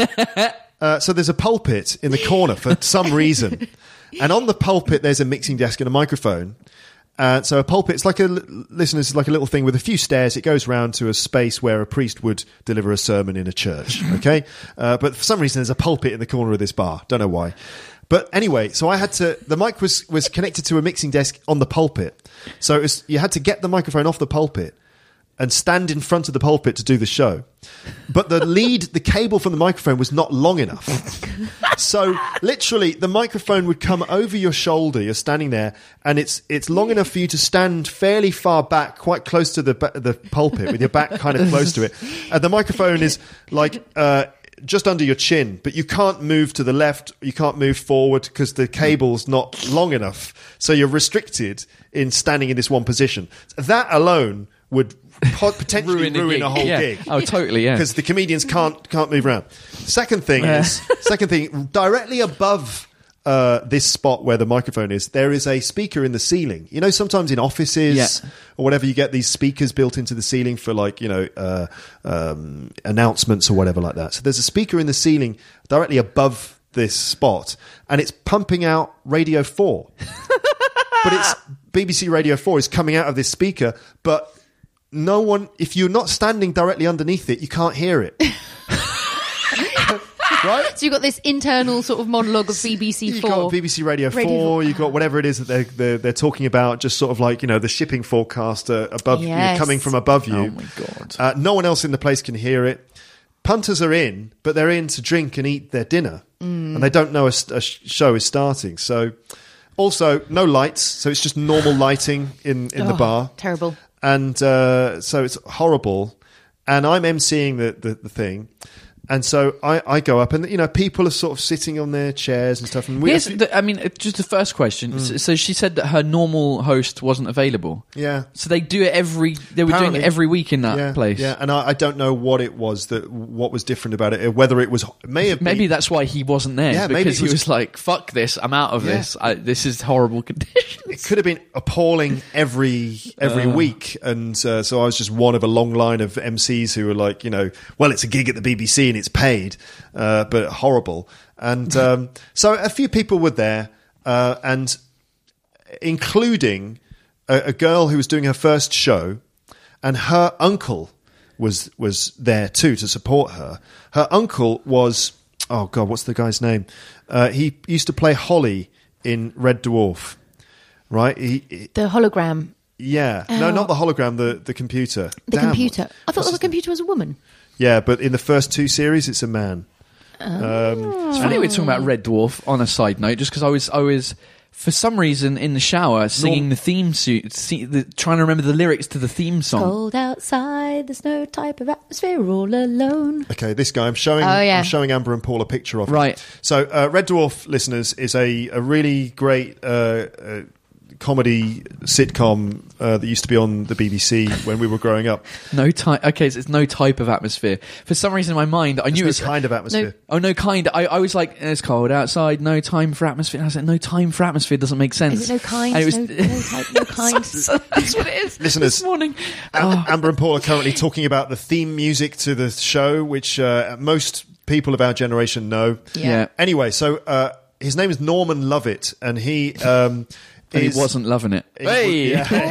uh, so there's a pulpit in the corner for some reason. And on the pulpit, there's a mixing desk and a microphone. Uh, so a pulpit, it's like a, listeners, it's like a little thing with a few stairs. It goes round to a space where a priest would deliver a sermon in a church, okay? Uh, but for some reason, there's a pulpit in the corner of this bar. Don't know why. But anyway, so I had to, the mic was, was connected to a mixing desk on the pulpit. So it was, you had to get the microphone off the pulpit and stand in front of the pulpit to do the show. But the lead, the cable from the microphone was not long enough. So literally the microphone would come over your shoulder. You're standing there, and it's it's long enough for you to stand fairly far back, quite close to the ba- the pulpit, with your back kind of close to it. And the microphone is like uh, just under your chin, but you can't move to the left, you can't move forward because the cable's not long enough. So you're restricted in standing in this one position. That alone would pot- potentially ruin, Ruin a ruin gig. a whole Yeah. gig. Oh, totally, yeah. Because the comedians can't can't move around. Second thing is, second thing, directly above uh, this spot where the microphone is, there is a speaker in the ceiling. You know, sometimes in offices Yeah. or whatever, you get these speakers built into the ceiling for like, you know, uh, um, announcements or whatever like that. So there's a speaker in the ceiling directly above this spot, and it's pumping out Radio four. But it's B B C Radio four is coming out of this speaker, but no one, if you're not standing directly underneath it, you can't hear it. Right? So you've got this internal sort of monologue of B B C You've four. got B B C Radio, Radio four, four. you've got whatever it is that they're, they're, they're talking about, just sort of like, you know, the shipping forecast uh, above you, Yes. coming from above you. Oh, my God. Uh, no one else in the place can hear it. Punters are in, but they're in to drink and eat their dinner. Mm. And they don't know a, a sh- show is starting. So, also, no lights. So it's just normal lighting in, in the Oh, bar. terrible. And uh, so it's horrible. And I'm emceeing the, the, the thing. And so I, I go up, and you know, people are sort of sitting on their chairs and stuff. And we, Here's the, I mean, uh, just the first question. So, so she said that her normal host wasn't available. yeah, So they do it every. They were doing Apparently. it every week in that yeah, place. yeah. And I, I don't know what it was that what was different about it. Whether it was it may have been, Maybe that's why he wasn't there. Yeah, maybe because it he was- was like, "Fuck this! I'm out of Yeah. this. I, this is horrible conditions." it could have been appalling every every Uh. week. And uh, so I was just one of a long line of M Cs who were like, you know, well, it's a gig at the B B C and it's paid, uh, but horrible. And um, so a few people were there, uh, and including a, a girl who was doing her first show, and her uncle was was there too to support her. Her uncle was, oh God, what's the guy's name? Uh, he used to play Holly in Red Dwarf, right? He, he- The hologram. yeah, no, Oh. not the hologram, the the computer. The Damn, computer. what- I thought the computer was a woman. Yeah, but in the first two series, it's a man. It's funny we're talking about Red Dwarf. On a side note, just because I was, I was for some reason in the shower singing the theme suit, see, the, trying to remember the lyrics to the theme song. Cold outside, there's no type of atmosphere, all alone. Okay, this guy, I'm showing Oh, yeah. I'm showing Amber and Paul a picture of him. Right. So uh, Red Dwarf, listeners, is a, a really great uh, uh, comedy sitcom uh, that used to be on the B B C when we were growing up. No type. Okay, so it's no type of atmosphere. For some reason in my mind, I It's knew no it was kind of atmosphere. No. Oh, no kind. I, I was like, it's cold outside, no time for atmosphere. And I was like, no time for atmosphere doesn't make sense. Is it no kind? And it was, no, no type, no kind. so that's what it is. Listeners, this morning. Am- Amber and Paul are currently talking about the theme music to the show, which uh, most people of our generation know. Yeah. Yeah. Anyway, so uh, his name is Norman Lovett, and he... Um, And he is- wasn't loving it. He- Hey!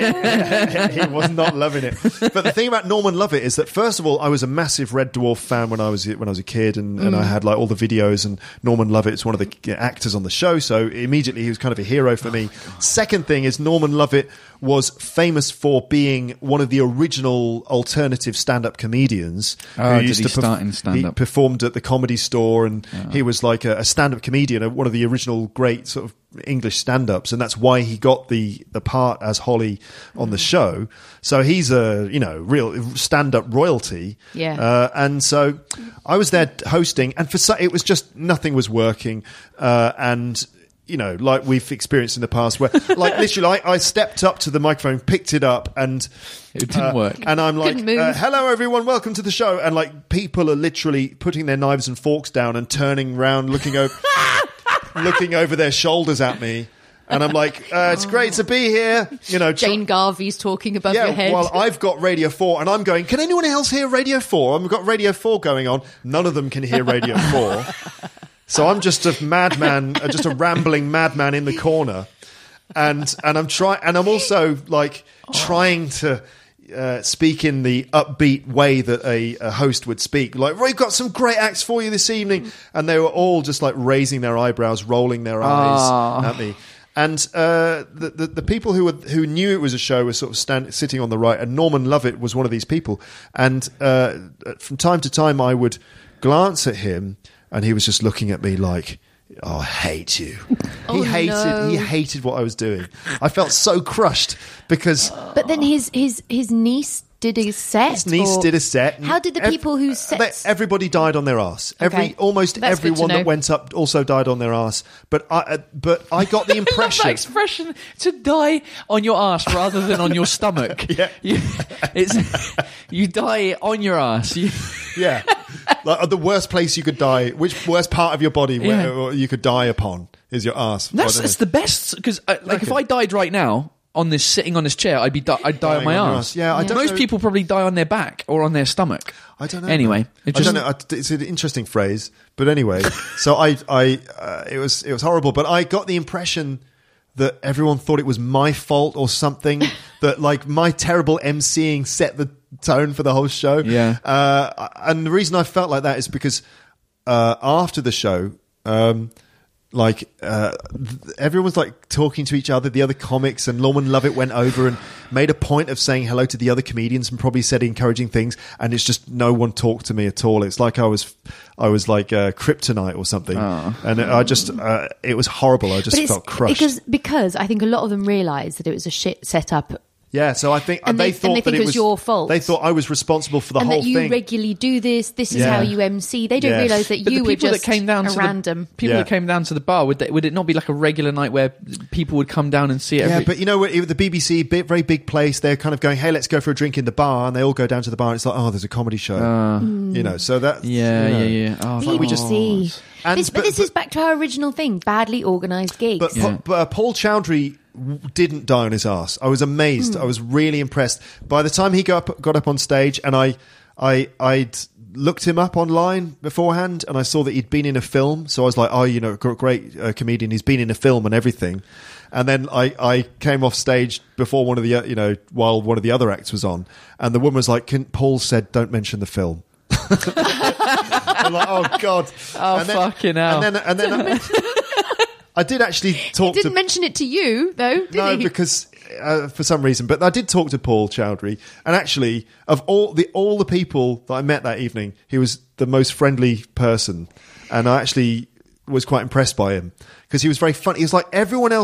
yeah, he was not loving it. But the thing about Norman Lovett is that, first of all, I was a massive Red Dwarf fan when I was when I was a kid, and, and I had like all the videos. And Norman Lovett's one of the actors on the show, so immediately he was kind of a hero for me. Second thing is Norman Lovett was famous for being one of the original alternative stand-up comedians. Oh, did he start in He stand-up? performed at the Comedy Store, and he was like a, a stand-up comedian, one of the original great sort of English stand-ups, and that's why he got the the part as Holly on the show. So he's a you know real stand-up royalty. Yeah. Uh, and so I was there hosting, and for so, it was just nothing was working, uh, and. You know, like we've experienced in the past, where, like, literally, I, I stepped up to the microphone, picked it up, and It didn't uh, work. And I'm like, Couldn't move. uh, "Hello, everyone, welcome to the show." And like, people are literally putting their knives and forks down and turning around, looking over, looking over their shoulders at me. And I'm like, uh, "It's great to be here." You know, tr- Jane Garvey's talking above yeah, your head. well, I've got Radio four, and I'm going, can anyone else hear Radio four? I've got Radio four going on. None of them can hear Radio four. So I'm just a madman, uh, just a rambling madman in the corner. And and I'm trying, and I'm also like trying to uh, speak in the upbeat way that a, a host would speak. Like, we've got some great acts for you this evening. And they were all just like raising their eyebrows, rolling their eyes Oh. at me. And uh, the, the the people who were who knew it was a show were sort of stand, sitting on the right, and Norman Lovett was one of these people. And uh, from time to time, I would glance at him, and he was just looking at me like, "Oh, I hate you." Oh, he hated no. he hated what I was doing. I felt so crushed because But then his his his niece did a set. his niece or- did a set. and How did the ev- people whose they- sets? everybody died on their ass. Every Okay. almost That's good to everyone that know. went up also died on their ass. But I uh, but I got the I love impression. that expression, to die on your ass rather than on your stomach. Yeah. You, it's, you die on your ass. You, Yeah, like, the worst place you could die. Which worst part of your body where Yeah. you could die upon is your ass. that's I don't it's know. the best, because uh, like if Okay. I died right now on this, sitting on this chair, I'd be di- I'd die on Dying my on your ass. ass. Yeah, I don't Most know- people probably die on their back or on their stomach. I don't know. Anyway, it I just don't know. I- It's an interesting phrase, but anyway. So I, I, uh, it was, it was horrible. But I got the impression that everyone thought it was my fault or something. That like my terrible emceeing set the tone for the whole show. Yeah. Uh, and the reason I felt like that is because uh, after the show, um, like uh, th- everyone was like talking to each other, the other comics, and Norman Lovett went over and made a point of saying hello to the other comedians and probably said encouraging things, and it's just no one talked to me at all. It's like I was I was like uh, kryptonite or something, and I just uh, it was horrible. I just but it's felt crushed. because because I think a lot of them realised that it was a shit setup. Yeah, so I think And they, they- thought and they that think it it was your fault. They thought I was responsible for the and whole that you thing. regularly do this. This is Yeah. how you M C. They don't Yeah. realise that But you the were people just that came down a to random. the people Yeah. that came down to the bar, would they, would it not be like a regular night where people would come down and see it? Yeah, every- but you know what? The B B C, big, very big place. They're kind of going, "Hey, let's go for a drink in the bar," and they all go down to the bar. And it's like, "Oh, there's a comedy show," you know. So that, yeah, you know. yeah, yeah. Oh, B that B was- C. And- this, but, but- this but- is back to our original thing: badly organised gigs. But, Yeah. but uh, Paul Chowdhury w- didn't die on his ass. I was amazed. I was really impressed. By the time he got up, got up on stage, and I, I, I'd looked him up online beforehand, and I saw that he'd been in a film. So I was like, "Oh, you know, gr- great uh, comedian. He's been in a film and everything." And then I, I came off stage before one of the, uh, you know, while one of the other acts was on, and the woman was like, Can, "Paul said, don't mention the film." I'm like, "Oh God!" Oh, and then, fucking hell. And then, and then I, I did actually talk Didn't to mention it to you though, did no, he? because uh, for some reason, but I did talk to Paul Chowdhury, and actually, of all the all the people that I met that evening, he was the most friendly person, and I actually was quite impressed by him because he was very funny. He was like everyone else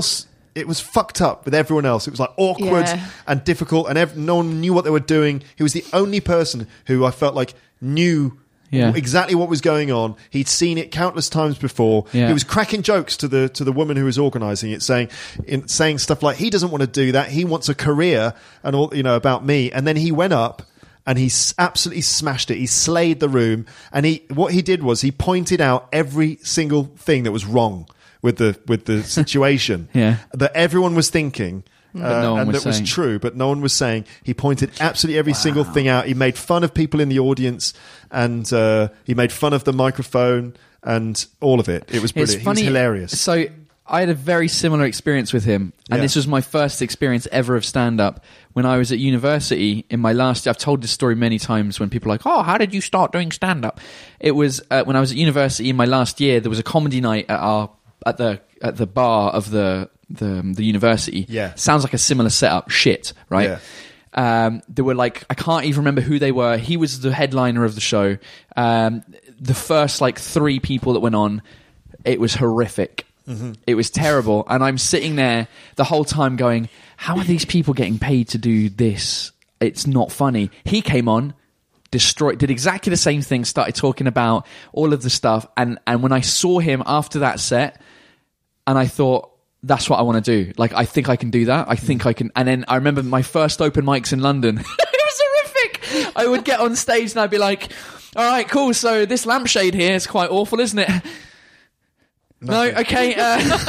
it was fucked up with everyone else. It was like awkward Yeah. and difficult, and ev- no one knew what they were doing. He was the only person who I felt like knew Yeah. exactly what was going on. He'd seen it countless times before. Yeah. He was cracking jokes to the to the woman who was organising it, saying in, saying stuff like, "He doesn't want to do that. He wants a career," and all, you know, about me. And then he went up and he s- absolutely smashed it. He slayed the room, and he what he did was he pointed out every single thing that was wrong with the with the situation Yeah. that everyone was thinking. But Uh, no one and was that saying. was true, but no one was saying. He pointed absolutely every single thing out. He made fun of people in the audience, and uh, he made fun of the microphone and all of it. It was brilliant. It's funny. He was hilarious. So I had a very similar experience with him, and Yeah. this was my first experience ever of stand-up when I was at university in my last year. I've told this story many times when people are like, oh, how did you start doing stand-up? It was uh, when I was at university in my last year, there was a comedy night at our at the at the bar of the the, the university. Yeah. Sounds like a similar setup. Shit, right? Yeah. Um, there were like, I can't even remember who they were. He was the headliner of the show. Um, the first like three people that went on, it was horrific. Mm-hmm. It was terrible. And I'm sitting there the whole time going, how are these people getting paid to do this? It's not funny. He came on, destroyed, did exactly the same thing, started talking about all of the stuff. And, and when I saw him after that set, and I thought, that's what I want to do. Like, I think I can do that. I think I can. And then I remember my first open mics in London. It was horrific. I would get on stage and I'd be like, all right, cool. So this lampshade here is quite awful, isn't it? No, okay. Uh,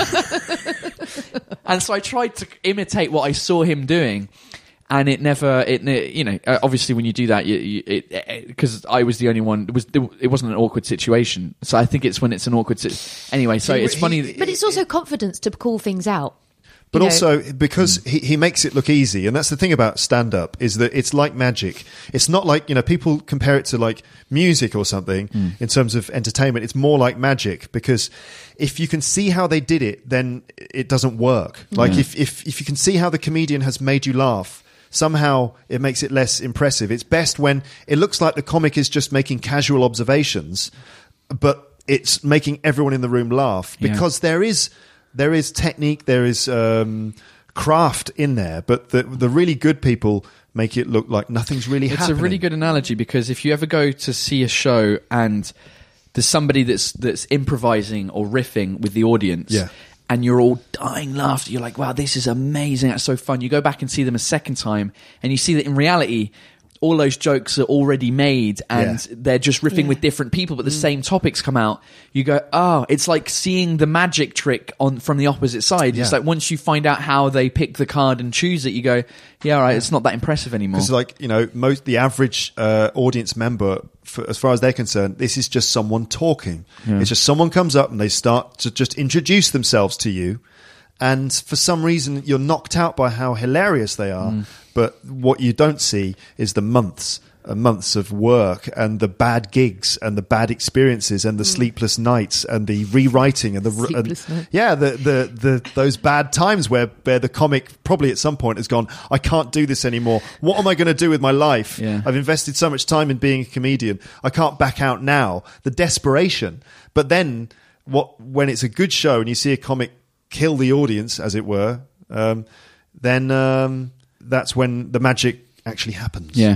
and so I tried to imitate what I saw him doing. And it never, it you know, obviously when you do that, you, you, it because I was the only one. It was it wasn't an awkward situation. So I think it's when it's an awkward situation. Anyway, so He- it's he- funny. But it's also confidence to call things out. But You know, also because he, he makes it look easy, and that's the thing about stand-up, is that it's like magic. It's not like, you know, people compare it to like music or something Mm. in terms of entertainment. It's more like magic, because if you can see how they did it, then it doesn't work. Like if, if, if you can see how the comedian has made you laugh, somehow it makes it less impressive. It's best when it looks like the comic is just making casual observations, but it's making everyone in the room laugh, Yeah. because there is... There is technique, there is um, craft in there, but the the really good people make it look like nothing's really It's happening. a really good analogy, because if you ever go to see a show and there's somebody that's that's improvising or riffing with the audience, Yeah. and you're all dying laughter, you're like, wow, this is amazing, that's so fun. You go back and see them a second time, and you see that in reality, all those jokes are already made, and Yeah. they're just riffing Yeah. with different people, but the same topics come out. You go, oh, it's like seeing the magic trick on from the opposite side. It's Yeah. like once you find out how they pick the card and choose it, you go, yeah, all right, it's not that impressive anymore. Because, like, you know, most the average uh, audience member, for, as far as they're concerned, this is just someone talking. It's just someone comes up and they start to just introduce themselves to you, and for some reason you're knocked out by how hilarious they are. Mm. But what you don't see is the months uh, months of work, and the bad gigs, and the bad experiences, and the sleepless nights, and the rewriting, and the Mm. Sleepless and, nights. yeah, the, the the those bad times where where the comic probably at some point has gone, I can't do this anymore. What am I going to do with my life? Yeah. I've invested so much time in being a comedian. I can't back out now. The desperation. But then, what when it's a good show and you see a comic kill the audience, as it were, um, then um, that's when the magic actually happens. yeah.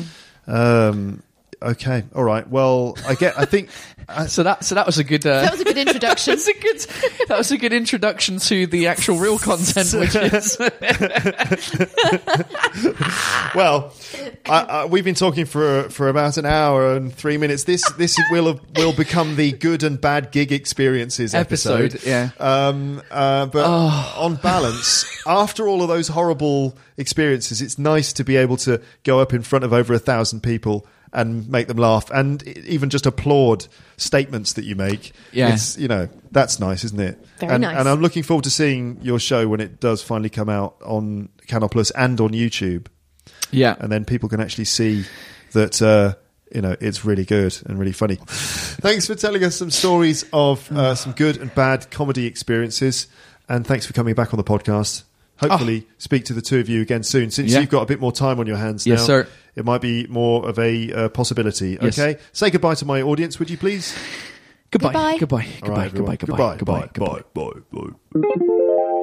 Um, okay. All right. Well, I get. I think. I, So that so that was a good. Uh, That was a good introduction. That's a good. That was a good introduction to the actual real content, which is well, I, I, we've been talking for for about an hour and three minutes. This this will will become the good and bad gig experiences episode. Episode, yeah. Um. Uh. But on balance, after all of those horrible experiences, it's nice to be able to go up in front of over a thousand people and make them laugh, and even just applaud statements that you make. Yeah. It's, you know, that's nice, isn't it? Very and, nice. And I'm looking forward to seeing your show when it does finally come out on Canal Plus and on YouTube. yeah. And then people can actually see that, uh, you know, it's really good and really funny. Thanks for telling us some stories of uh, some good and bad comedy experiences. And thanks for coming back on the podcast. Hopefully speak to the two of you again soon. Since Yeah. you've got a bit more time on your hands Yes, now, sir. it might be more of a uh, possibility. Yes. Okay? Say goodbye to my audience, would you please? Goodbye. Goodbye. Goodbye. All right, Goodbye. everyone. Goodbye. Goodbye. Goodbye. Goodbye. Bye. Bye. Bye.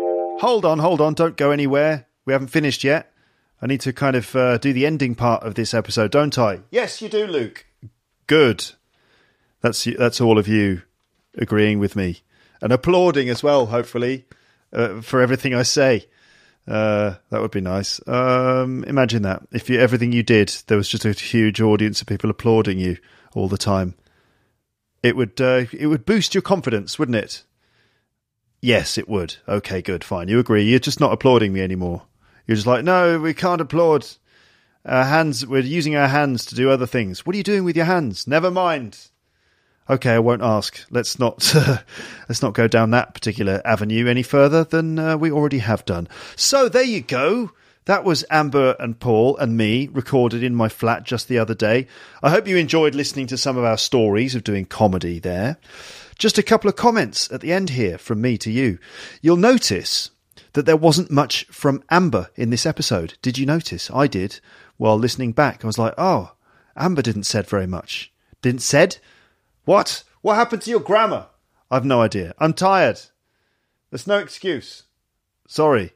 Hold on, hold on. Don't go anywhere. We haven't finished yet. I need to kind of uh, do the ending part of this episode, don't I? Yes, you do, Luke. Good. That's that's all of you agreeing with me and applauding as well, hopefully, uh, for everything I say. Uh, that would be nice. Um, imagine that. If you, everything you did, there was just a huge audience of people applauding you all the time. It would uh, it would boost your confidence, wouldn't it? Yes, it would. Okay, good, fine. You agree. You're just not applauding me anymore. You're just like, no, we can't applaud. Our hands, we're using our hands to do other things. What are you doing with your hands? Never mind. Okay, I won't ask. Let's not uh, let's not go down that particular avenue any further than uh, we already have done. So there you go. That was Amber and Paul and me recorded in my flat just the other day. I hope you enjoyed listening to some of our stories of doing comedy there. Just a couple of comments at the end here from me to you. You'll notice that there wasn't much from Amber in this episode. Did you notice? I did. While listening back, I was like, oh, Amber didn't said very much. Didn't said? What? What happened to your grammar? I've no idea. I'm tired. There's no excuse. Sorry.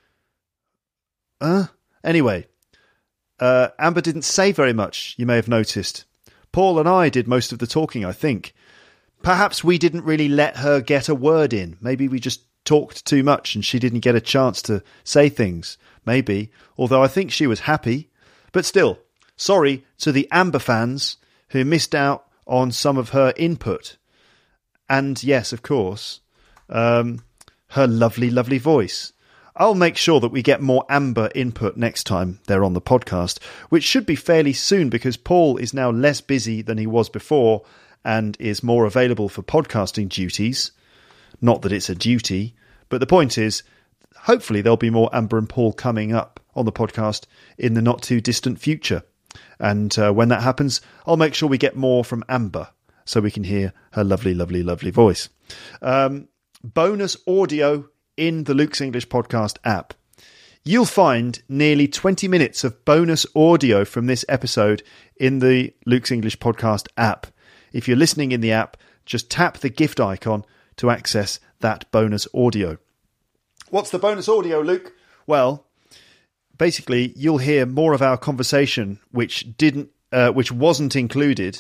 Uh, anyway, uh, Amber didn't say very much, you may have noticed. Paul and I did most of the talking, I think. Perhaps we didn't really let her get a word in. Maybe we just talked too much and she didn't get a chance to say things. Maybe. Although I think she was happy. But still, sorry to the Amber fans who missed out on some of her input. And yes, of course, um, her lovely, lovely voice. I'll make sure that we get more Amber input next time they're on the podcast, which should be fairly soon because Paul is now less busy than he was before and is more available for podcasting duties. Not that it's a duty, but the point is, hopefully there'll be more Amber and Paul coming up on the podcast in the not too distant future. And uh, when that happens, I'll make sure we get more from Amber so we can hear her lovely, lovely, lovely voice. Um, bonus audio in the Luke's English Podcast app. You'll find nearly twenty minutes of bonus audio from this episode in the Luke's English Podcast app. If you're listening in the app, just tap the gift icon to access that bonus audio. What's the bonus audio, Luke? Well, basically, you'll hear more of our conversation, which didn't, uh, which wasn't included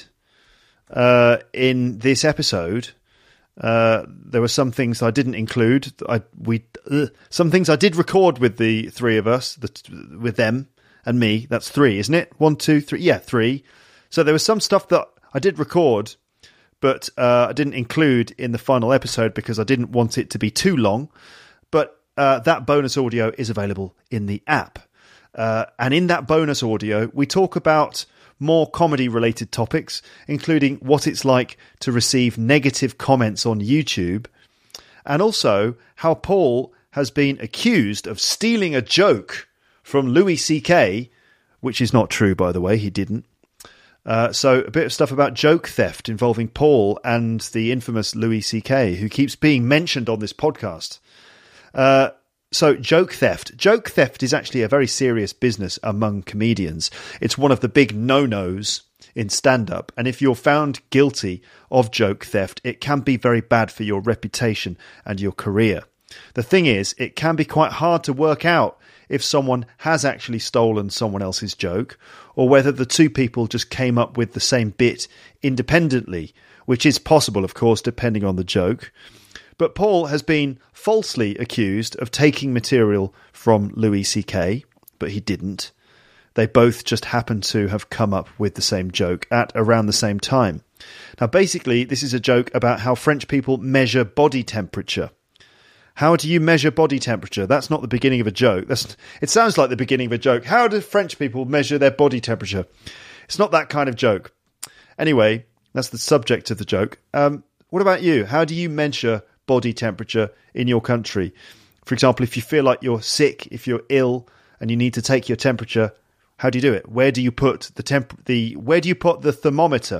uh, in this episode. Uh, there were some things I didn't include. I we uh, some things I did record with the three of us, the, with them and me. That's three, isn't it? One, two, three. Yeah, three. So there was some stuff that I did record, but uh, I didn't include in the final episode because I didn't want it to be too long. But uh, that bonus audio is available in the app. Uh, and in that bonus audio, we talk about more comedy-related topics, including what it's like to receive negative comments on YouTube, and also how Paul has been accused of stealing a joke from Louis C K, which is not true, by the way, he didn't. Uh, so a bit of stuff about joke theft involving Paul and the infamous Louis C K, who keeps being mentioned on this podcast. Uh, so joke theft. Joke theft is actually a very serious business among comedians. It's one of the big no-nos in stand-up. And if you're found guilty of joke theft, it can be very bad for your reputation and your career. The thing is, it can be quite hard to work out if someone has actually stolen someone else's joke, or whether the two people just came up with the same bit independently, which is possible, of course, depending on the joke. But Paul has been falsely accused of taking material from Louis C K, but he didn't. They both just happened to have come up with the same joke at around the same time. Now, basically, this is a joke about how French people measure body temperature. How do you measure body temperature? That's not the beginning of a joke. That's, it sounds like the beginning of a joke. How do French people measure their body temperature? It's not that kind of joke. Anyway, that's the subject of the joke. Um, what about you? How do you measure body temperature in your country? For example, if you feel like you're sick, if you're ill and you need to take your temperature, how do you do it? Where do you put the temp- the where do you put the thermometer?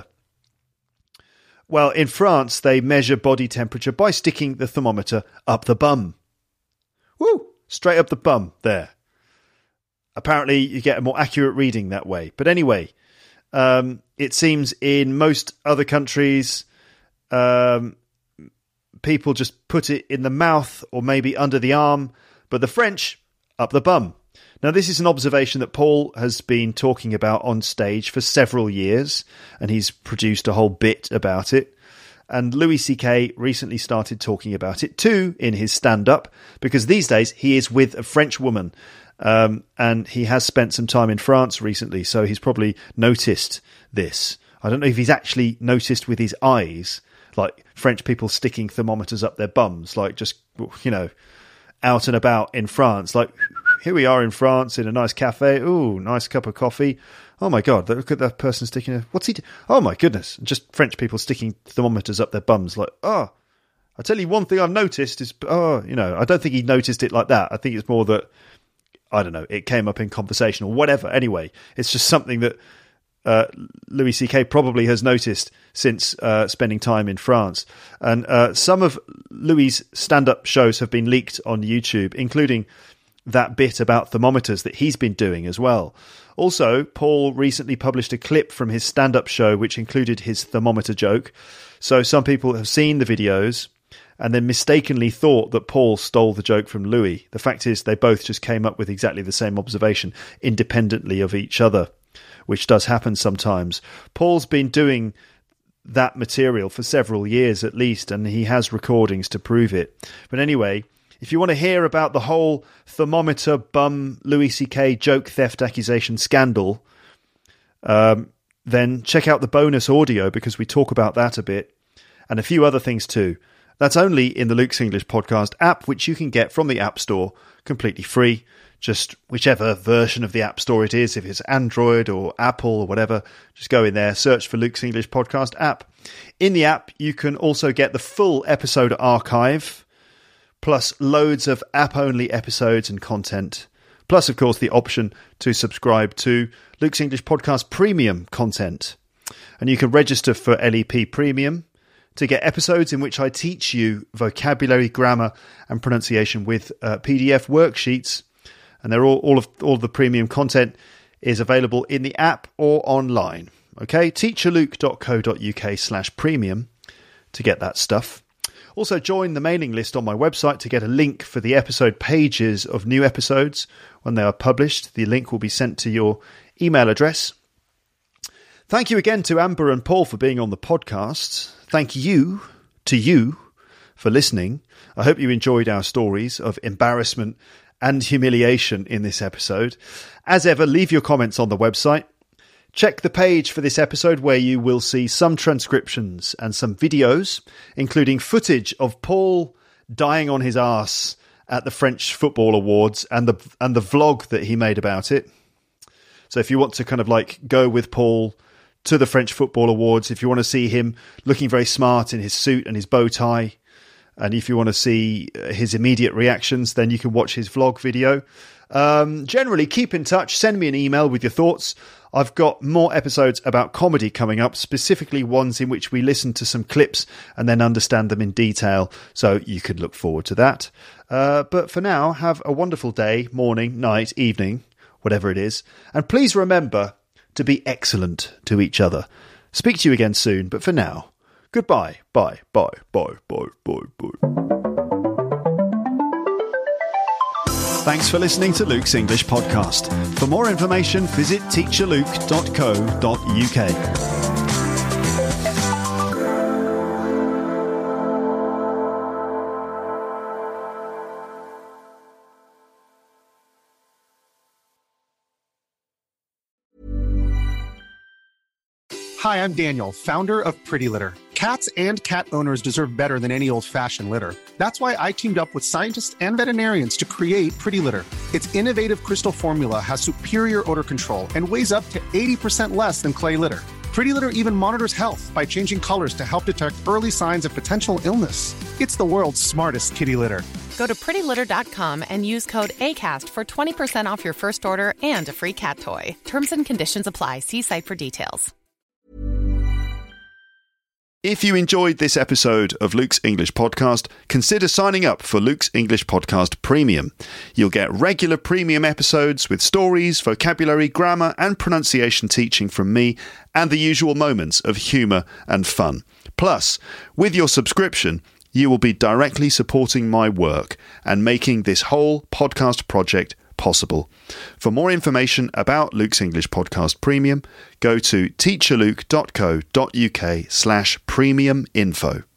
Well, in France, they measure body temperature by sticking the thermometer up the bum. Woo! Straight up the bum, there. Apparently, you get a more accurate reading that way. But anyway, um, it seems in most other countries, um, people just put it in the mouth or maybe under the arm. but the French up the bum. Now, this is an observation that Paul has been talking about on stage for several years, and he's produced a whole bit about it. And Louis C K recently started talking about it too in his stand-up, because these days he is with a French woman, um, and he has spent some time in France recently, so he's probably noticed this. I don't know if he's actually noticed with his eyes, like French people sticking thermometers up their bums, like just, you know, out and about in France, like, here we are in France in a nice cafe. Ooh, nice cup of coffee. Oh my God, look at that person sticking a... What's he do? Oh my goodness. Just French people sticking thermometers up their bums. Like, oh, I tell you one thing I've noticed is, oh, you know, I don't think he noticed it like that. I think it's more that, I don't know, it came up in conversation or whatever. Anyway, it's just something that uh, Louis C K probably has noticed since uh, spending time in France. And uh, some of Louis' stand-up shows have been leaked on YouTube, including that bit about thermometers that he's been doing as well. Also, Paul recently published a clip from his stand-up show which included his thermometer joke. So some people have seen the videos and then mistakenly thought that Paul stole the joke from Louis. The fact is they both just came up with exactly the same observation independently of each other, which does happen sometimes. Paul's been doing that material for several years at least, and he has recordings to prove it. But anyway, if you want to hear about the whole thermometer bum Louis C K joke theft accusation scandal, um, then check out the bonus audio, because we talk about that a bit and a few other things too. That's only in the Luke's English Podcast app, which you can get from the App Store completely free. Just whichever version of the App Store it is, if it's Android or Apple or whatever, just go in there, search for Luke's English Podcast app. In the app, you can also get the full episode archive, plus loads of app-only episodes and content, plus, of course, the option to subscribe to Luke's English Podcast Premium content. And you can register for L E P Premium to get episodes in which I teach you vocabulary, grammar, and pronunciation with uh, P D F worksheets. And they're all, all of all of the premium content is available in the app or online. Okay, teacherluke.co.uk slash premium to get that stuff. Also, join the mailing list on my website to get a link for the episode pages of new episodes when they are published. The link will be sent to your email address. Thank you again to Amber and Paul for being on the podcast. Thank you to you for listening. I hope you enjoyed our stories of embarrassment and humiliation in this episode. As ever, leave your comments on the website. Check the page for this episode where you will see some transcriptions and some videos, including footage of Paul dying on his arse at the French Football Awards and the and the vlog that he made about it. So if you want to kind of like go with Paul to the French Football Awards, if you want to see him looking very smart in his suit and his bow tie, and if you want to see his immediate reactions, then you can watch his vlog video. Um, generally, keep in touch. Send me an email with your thoughts. I've got more episodes about comedy coming up, specifically ones in which we listen to some clips and then understand them in detail. So you could look forward to that. Uh, but for now, have a wonderful day, morning, night, evening, whatever it is. And please remember to be excellent to each other. Speak to you again soon. But for now, goodbye. Bye. Bye. Bye. Bye. Bye. Bye. Thanks for listening to Luke's English Podcast. For more information, visit teacher luke dot co dot uk. Hi, I'm Daniel, founder of Pretty Litter. Cats and cat owners deserve better than any old-fashioned litter. That's why I teamed up with scientists and veterinarians to create Pretty Litter. Its innovative crystal formula has superior odor control and weighs up to eighty percent less than clay litter. Pretty Litter even monitors health by changing colors to help detect early signs of potential illness. It's the world's smartest kitty litter. Go to pretty litter dot com and use code ACAST for twenty percent off your first order and a free cat toy. Terms and conditions apply. See site for details. If you enjoyed this episode of Luke's English Podcast, consider signing up for Luke's English Podcast Premium. You'll get regular premium episodes with stories, vocabulary, grammar, and pronunciation teaching from me, and the usual moments of humour and fun. Plus, with your subscription, you will be directly supporting my work and making this whole podcast project possible. For more information about Luke's English Podcast Premium, go to teacherluke.co.uk slash premium info.